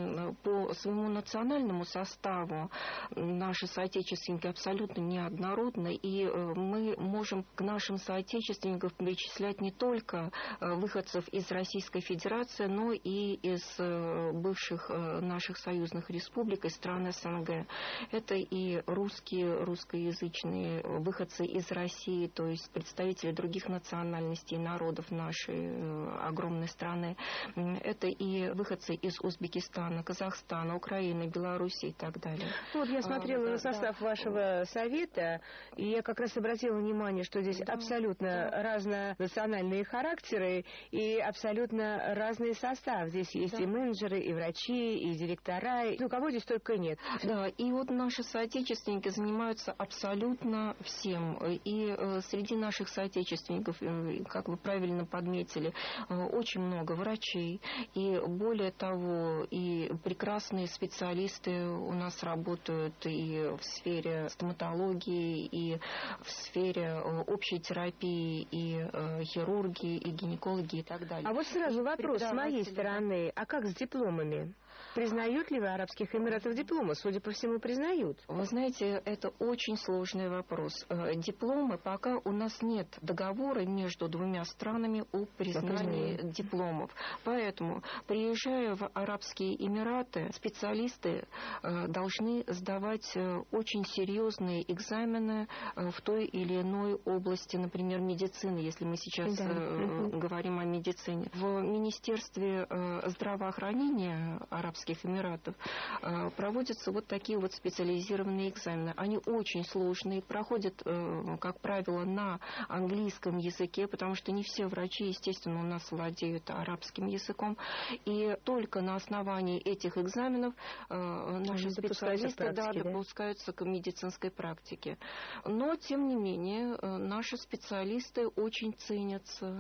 по своему национальному составу наши соотечественники абсолютно неоднородны, и мы можем к нашим соотечественникам причислять не только выходцев из Российской Федерации, но и из бывших наших союзных республик и стран СНГ. Это и русские, русскоязычные выходцы из России, то есть представители других национальностей и народов нашей огромной страны. Это и выходцы из Узбекистана, Казахстана, Украины, Беларуси и так далее. Вот я смотрела а, на состав да. вашего совета, и я как раз обратила внимание, что здесь да. абсолютно да. разнонациональные национальные характеры и абсолютно разный состав. Здесь есть да. и менеджеры, и врачи, и директора. И, ну, кого здесь только нет. Да, и вот наши соотечественники занимаются абсолютно всем. И э, среди наших соотечественников, э, как вы правильно подметили, э, очень много врачей. И более того, и прекрасные специалисты у нас работают и в сфере стоматологии, и в сфере э, общей терапии, и э, хирургии, и гинекологии, и так далее. А вот сразу вопрос с моей стороны. А как с дипломами? Признают ли вы Арабских Эмиратов дипломы? Судя по всему, признают. Вы знаете, это очень сложный вопрос. Дипломы, пока у нас нет договора между двумя странами о признании дипломов. Поэтому, приезжая в Арабские Эмираты, специалисты должны сдавать очень серьезные экзамены в той или иной области, например, медицины, если мы сейчас да. говорим о медицине. В Министерстве здравоохранения Арабских Эмиратов проводятся вот такие вот специализированные экзамены. Они очень сложные, проходят, как правило, на английском языке, потому что не все врачи, естественно, у нас владеют арабским языком. И только на основании этих экзаменов наши Они специалисты да, да? допускаются к медицинской практике. Но, тем не менее, наши специалисты очень ценятся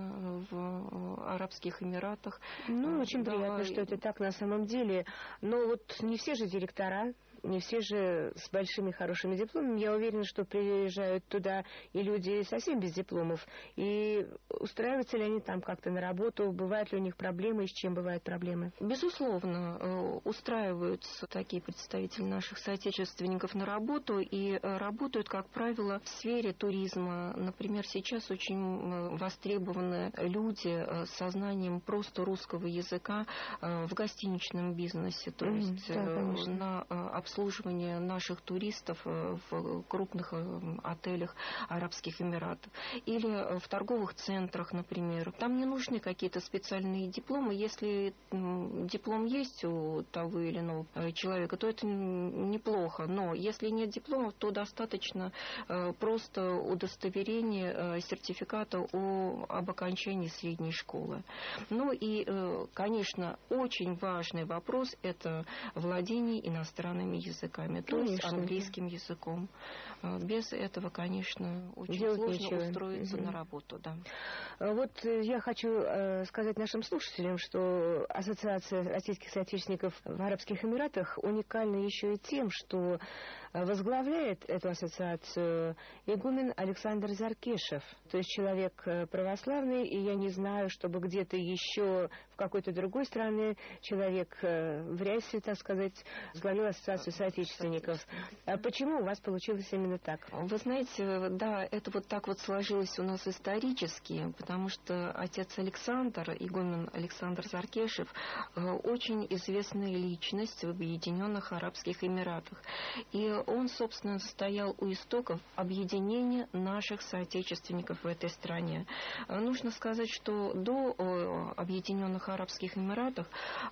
в Арабских Эмиратах. Ну, очень да, приятно, что это так на самом деле. Но вот не все же директора, не все же с большими хорошими дипломами. Я уверена, что приезжают туда и люди совсем без дипломов. И устраиваются ли они там как-то на работу? Бывают ли у них проблемы? И с чем бывают проблемы? Безусловно, устраиваются такие представители наших соотечественников на работу. И работают, как правило, в сфере туризма. Например, сейчас очень востребованы люди с знанием просто русского языка в гостиничном бизнесе. То есть да, на обслуживание наших туристов в крупных отелях Арабских Эмиратов. Или в торговых центрах, например. Там не нужны какие-то специальные дипломы. Если диплом есть у того или иного человека, то это неплохо. Но если нет дипломов, то достаточно просто удостоверения сертификата о, об окончании средней школы. Ну и, конечно, очень важный вопрос – это владение иностранными языками, то конечно, есть английским да. языком. Без этого, конечно, очень Делать сложно ничего. устроиться угу. на работу. Да. Вот я хочу сказать нашим слушателям, что Ассоциация российских соотечественников в Арабских Эмиратах уникальна еще и тем, что возглавляет эту ассоциацию игумен Александр Заркешев, то есть человек православный, и я не знаю, чтобы где-то еще в какой-то другой стране человек в рясе, так сказать, возглавил ассоциацию соотечественников. А почему у вас получилось именно так? Вы знаете, да, это вот так вот сложилось у нас исторически, потому что отец Александр, игумен Александр Заркешев, очень известная личность в Объединенных Арабских Эмиратах. И он, собственно, стоял у истоков объединения наших соотечественников в этой стране. Нужно сказать, что до Объединенных Арабских Эмиратов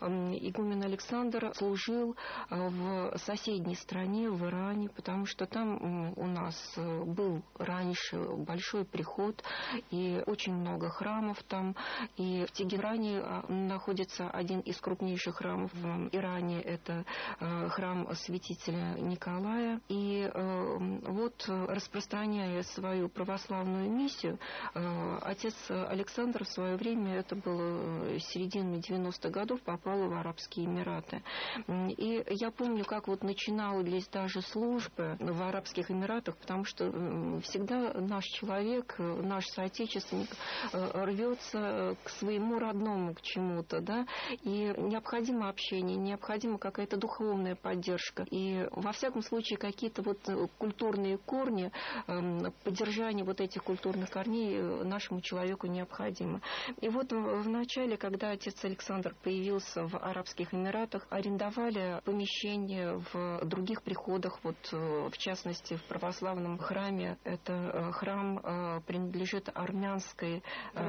игумен Александр служил в соседней стране, в Иране, потому что там у нас был раньше большой приход и очень много храмов там. И в Тегеране находится один из крупнейших храмов в Иране, это храм святителя Николая. И вот, распространяя свою православную миссию, отец Александр в свое время, это было середина девяностых годов, попал в Арабские Эмираты. И я помню, как вот начиналась даже служба в Арабских Эмиратах, потому что всегда наш человек, наш соотечественник рвется к своему родному, к чему-то, да, и необходимо общение, необходима какая-то духовная поддержка. И во всяком случае какие-то вот культурные корни, поддержание вот этих культурных корней нашему человеку необходимо. И вот в начале, когда отец Александр появился в Арабских Эмиратах, арендовали помещение в других приходах, вот в частности в православном храме, это храм принадлежит армянской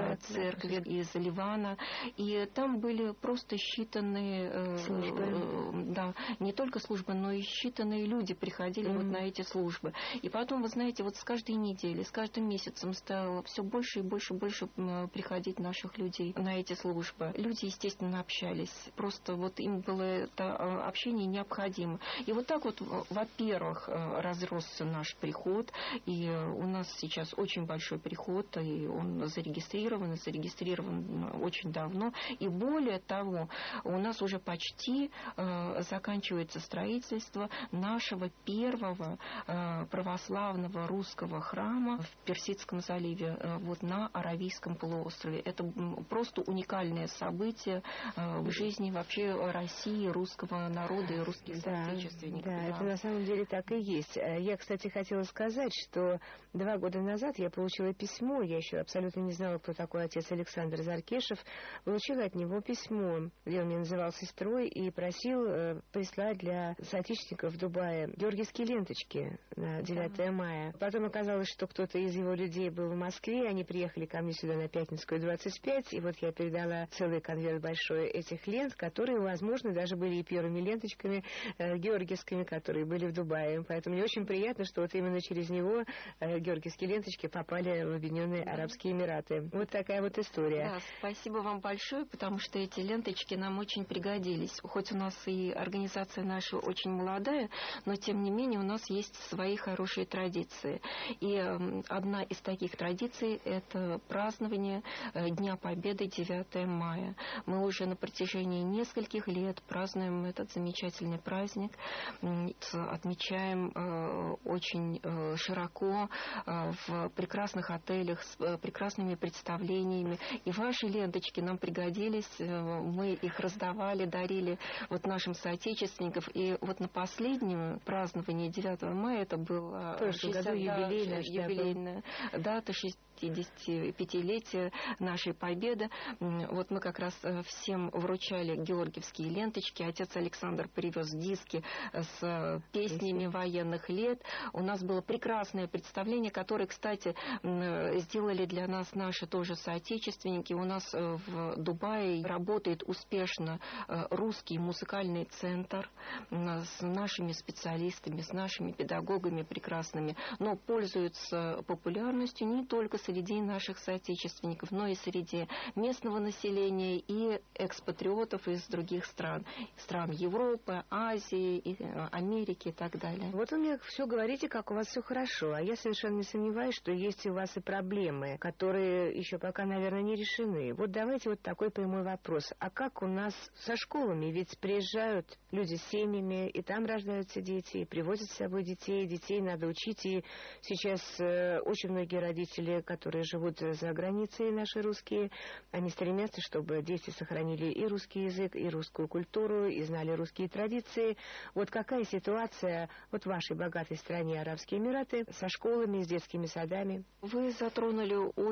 церкви из Ливана, и там были просто считанные службы, да, не только службы, но и считанные люди приходили mm-hmm. вот на эти службы. И потом, вы знаете, вот с каждой недели, с каждым месяцем стало все больше и больше и больше приходить наших людей на эти службы. Люди, естественно, общались. Просто вот им было это общение необходимо. И вот так вот, во-первых, разросся наш приход, и у нас сейчас очень большой приход, и он зарегистрирован, и зарегистрирован очень давно. И более того, у нас уже почти э, заканчивается строительство нашего первого э, православного русского храма в Персидском заливе, э, вот на Аравийском полуострове. Это просто уникальное событие э, в жизни вообще России, русского народа и русских да, соотечественников. Да, да, это на самом деле так и есть. Я, кстати, хотела сказать, что два года назад я получила письмо, я еще абсолютно не знала, кто такой отец Александр Заркешев, получила от него письмо, где он меня называл сестрой и просил э, прислать для соотечественников в Дубае георгиевские ленточки на девятое мая. Потом оказалось, что кто-то из его людей был в Москве, они приехали ко мне сюда на Пятницкую двадцать пять, и вот я передала целый конверт большой этих лент, которые, возможно, даже были и первыми ленточками э, георгиевскими, которые были в Дубае. Поэтому мне очень приятно, что вот именно через него э, георгиевские ленточки попали в Объединенные да. Арабские Эмираты. Вот такая вот история. Да, спасибо вам большое, потому что эти ленточки нам очень пригодились. Хоть у нас и организация наша очень молодая, но тем не менее у нас есть свои хорошие традиции. И э, одна из таких традиций – это празднование э, Дня Победы девятое мая. Мы уже на протяжении нескольких лет празднуем этот замечательный праздник, э, отмечаем э, очень э, широко э, в прекрасных отелях с э, прекрасными представлениями. И ваши ленточки нам пригодились, э, мы их раздавали, дарили вот нашим соотечественникам. И вот на последнем праздновании девятого мая, это было юбилейная, юбилейная дата, шестидесятипятилетие нашей победы. Вот мы как раз всем вручали георгиевские ленточки. Отец Александр привез диски с песнями военных лет. У нас было прекрасное представление, которое, кстати, сделали для нас наши тоже соотечественники. У нас в Дубае работает успешно русский музыкальный центр с нашими специалистами, с нашими педагогами прекрасными, но пользуется популярностью не только среди наших соотечественников, но и среди местного населения и экспатриотов из других стран. Стран Европы, Азии, Америки и так далее. Вот вы мне все говорите, как у вас все хорошо, а я совершенно не сомневаюсь, что есть у вас и проблемы, которые еще пока, наверное, не решены. Вот давайте вот такой прямой вопрос. А как у нас со школами? Ведь приезжают люди с семьями, и там рождаются дети, и привозят с собой детей, детей надо учить, и сейчас э, очень многие родители, которые живут за границей, наши русские, они стремятся, чтобы дети сохранили и русский язык, и русскую культуру, и знали русские традиции. Вот какая ситуация вот в вашей богатой стране Арабские Эмираты со школами, с детскими садами? Вы затронули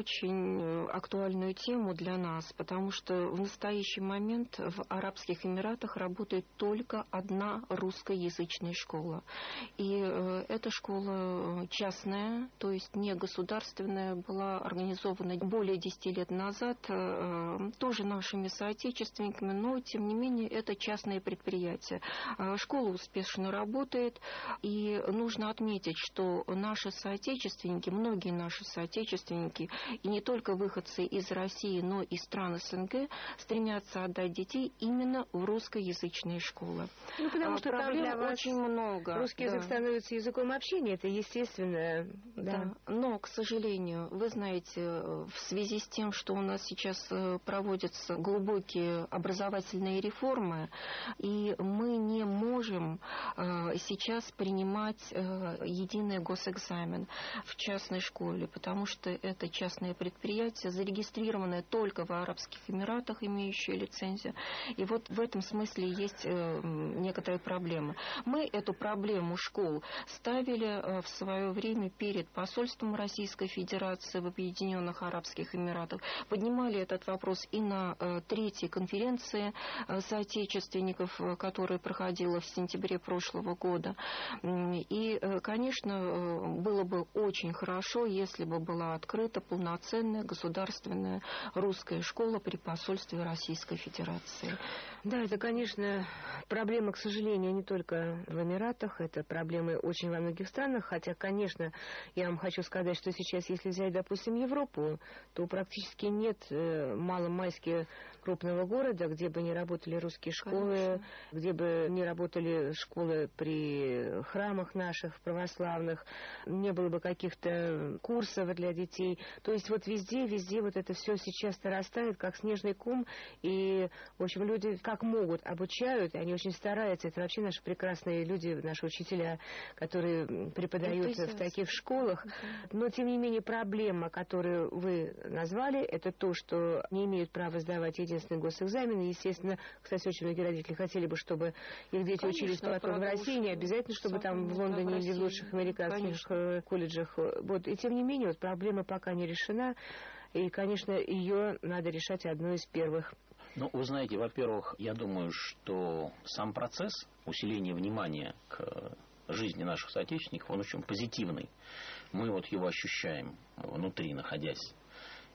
очень актуальную тему для нас, потому что в настоящий момент в Арабских Эмиратах работает только одна русскоязычная школа. И э, эта школа частная, то есть не государственная, была организована более десяти лет назад, э, тоже нашими соотечественниками, но тем не менее это частное предприятие. Э, школа успешно работает, и нужно отметить, что наши соотечественники, многие наши соотечественники, и не только выходцы из России, но и стран СНГ, стремятся отдать детей именно в русскоязычные школы. Ну, потому а, что там для вас очень много. Русский да. язык становится языком общения, это естественно. Да. Да. Но, к сожалению, вы знаете, в связи с тем, что у нас сейчас проводятся глубокие образовательные реформы, и мы не можем сейчас принимать единый госэкзамен в частной школе, потому что это частное предприятие, зарегистрированное только в Арабских Эмиратах, имеющее лицензию. И вот в этом смысле есть некоторые проблемы. Мы эту проблему школ ставили в свое время перед посольством Российской Федерации, ситуация в Объединенных Арабских Эмиратах. Поднимали этот вопрос и на э, третьей конференции э, соотечественников, э, которая проходила в сентябре прошлого года. И, э, конечно, э, было бы очень хорошо, если бы была открыта полноценная государственная русская школа при посольстве Российской Федерации. Да, это, конечно, проблема, к сожалению, не только в Эмиратах, это проблемы очень во многих странах, хотя, конечно, я вам хочу сказать, что сейчас, если взять, допустим, Европу, то практически нет э, маломальски крупного города, где бы не работали русские школы, конечно, где бы не работали школы при храмах наших православных, не было бы каких-то курсов для детей. То есть вот везде, везде вот это все сейчас нарастает, как снежный ком, и, в общем, люди как могут обучают, и они очень стараются. Это вообще наши прекрасные люди, наши учителя, которые преподают в таких школах. Но, тем не менее, проблема, которую вы назвали, это то, что не имеют права сдавать единственный госэкзамен. И, естественно, кстати, очень многие родители хотели бы, чтобы их дети Конечно, учились потом в России, не обязательно, чтобы там в Лондоне или в лучших американских Конечно. колледжах. Вот. И, тем не менее, вот проблема пока не решена. И, конечно, ее надо решать одной из первых. Ну, вы знаете, во-первых, я думаю, что сам процесс усиления внимания к жизни наших соотечественников, он очень позитивный. Мы вот его ощущаем внутри, находясь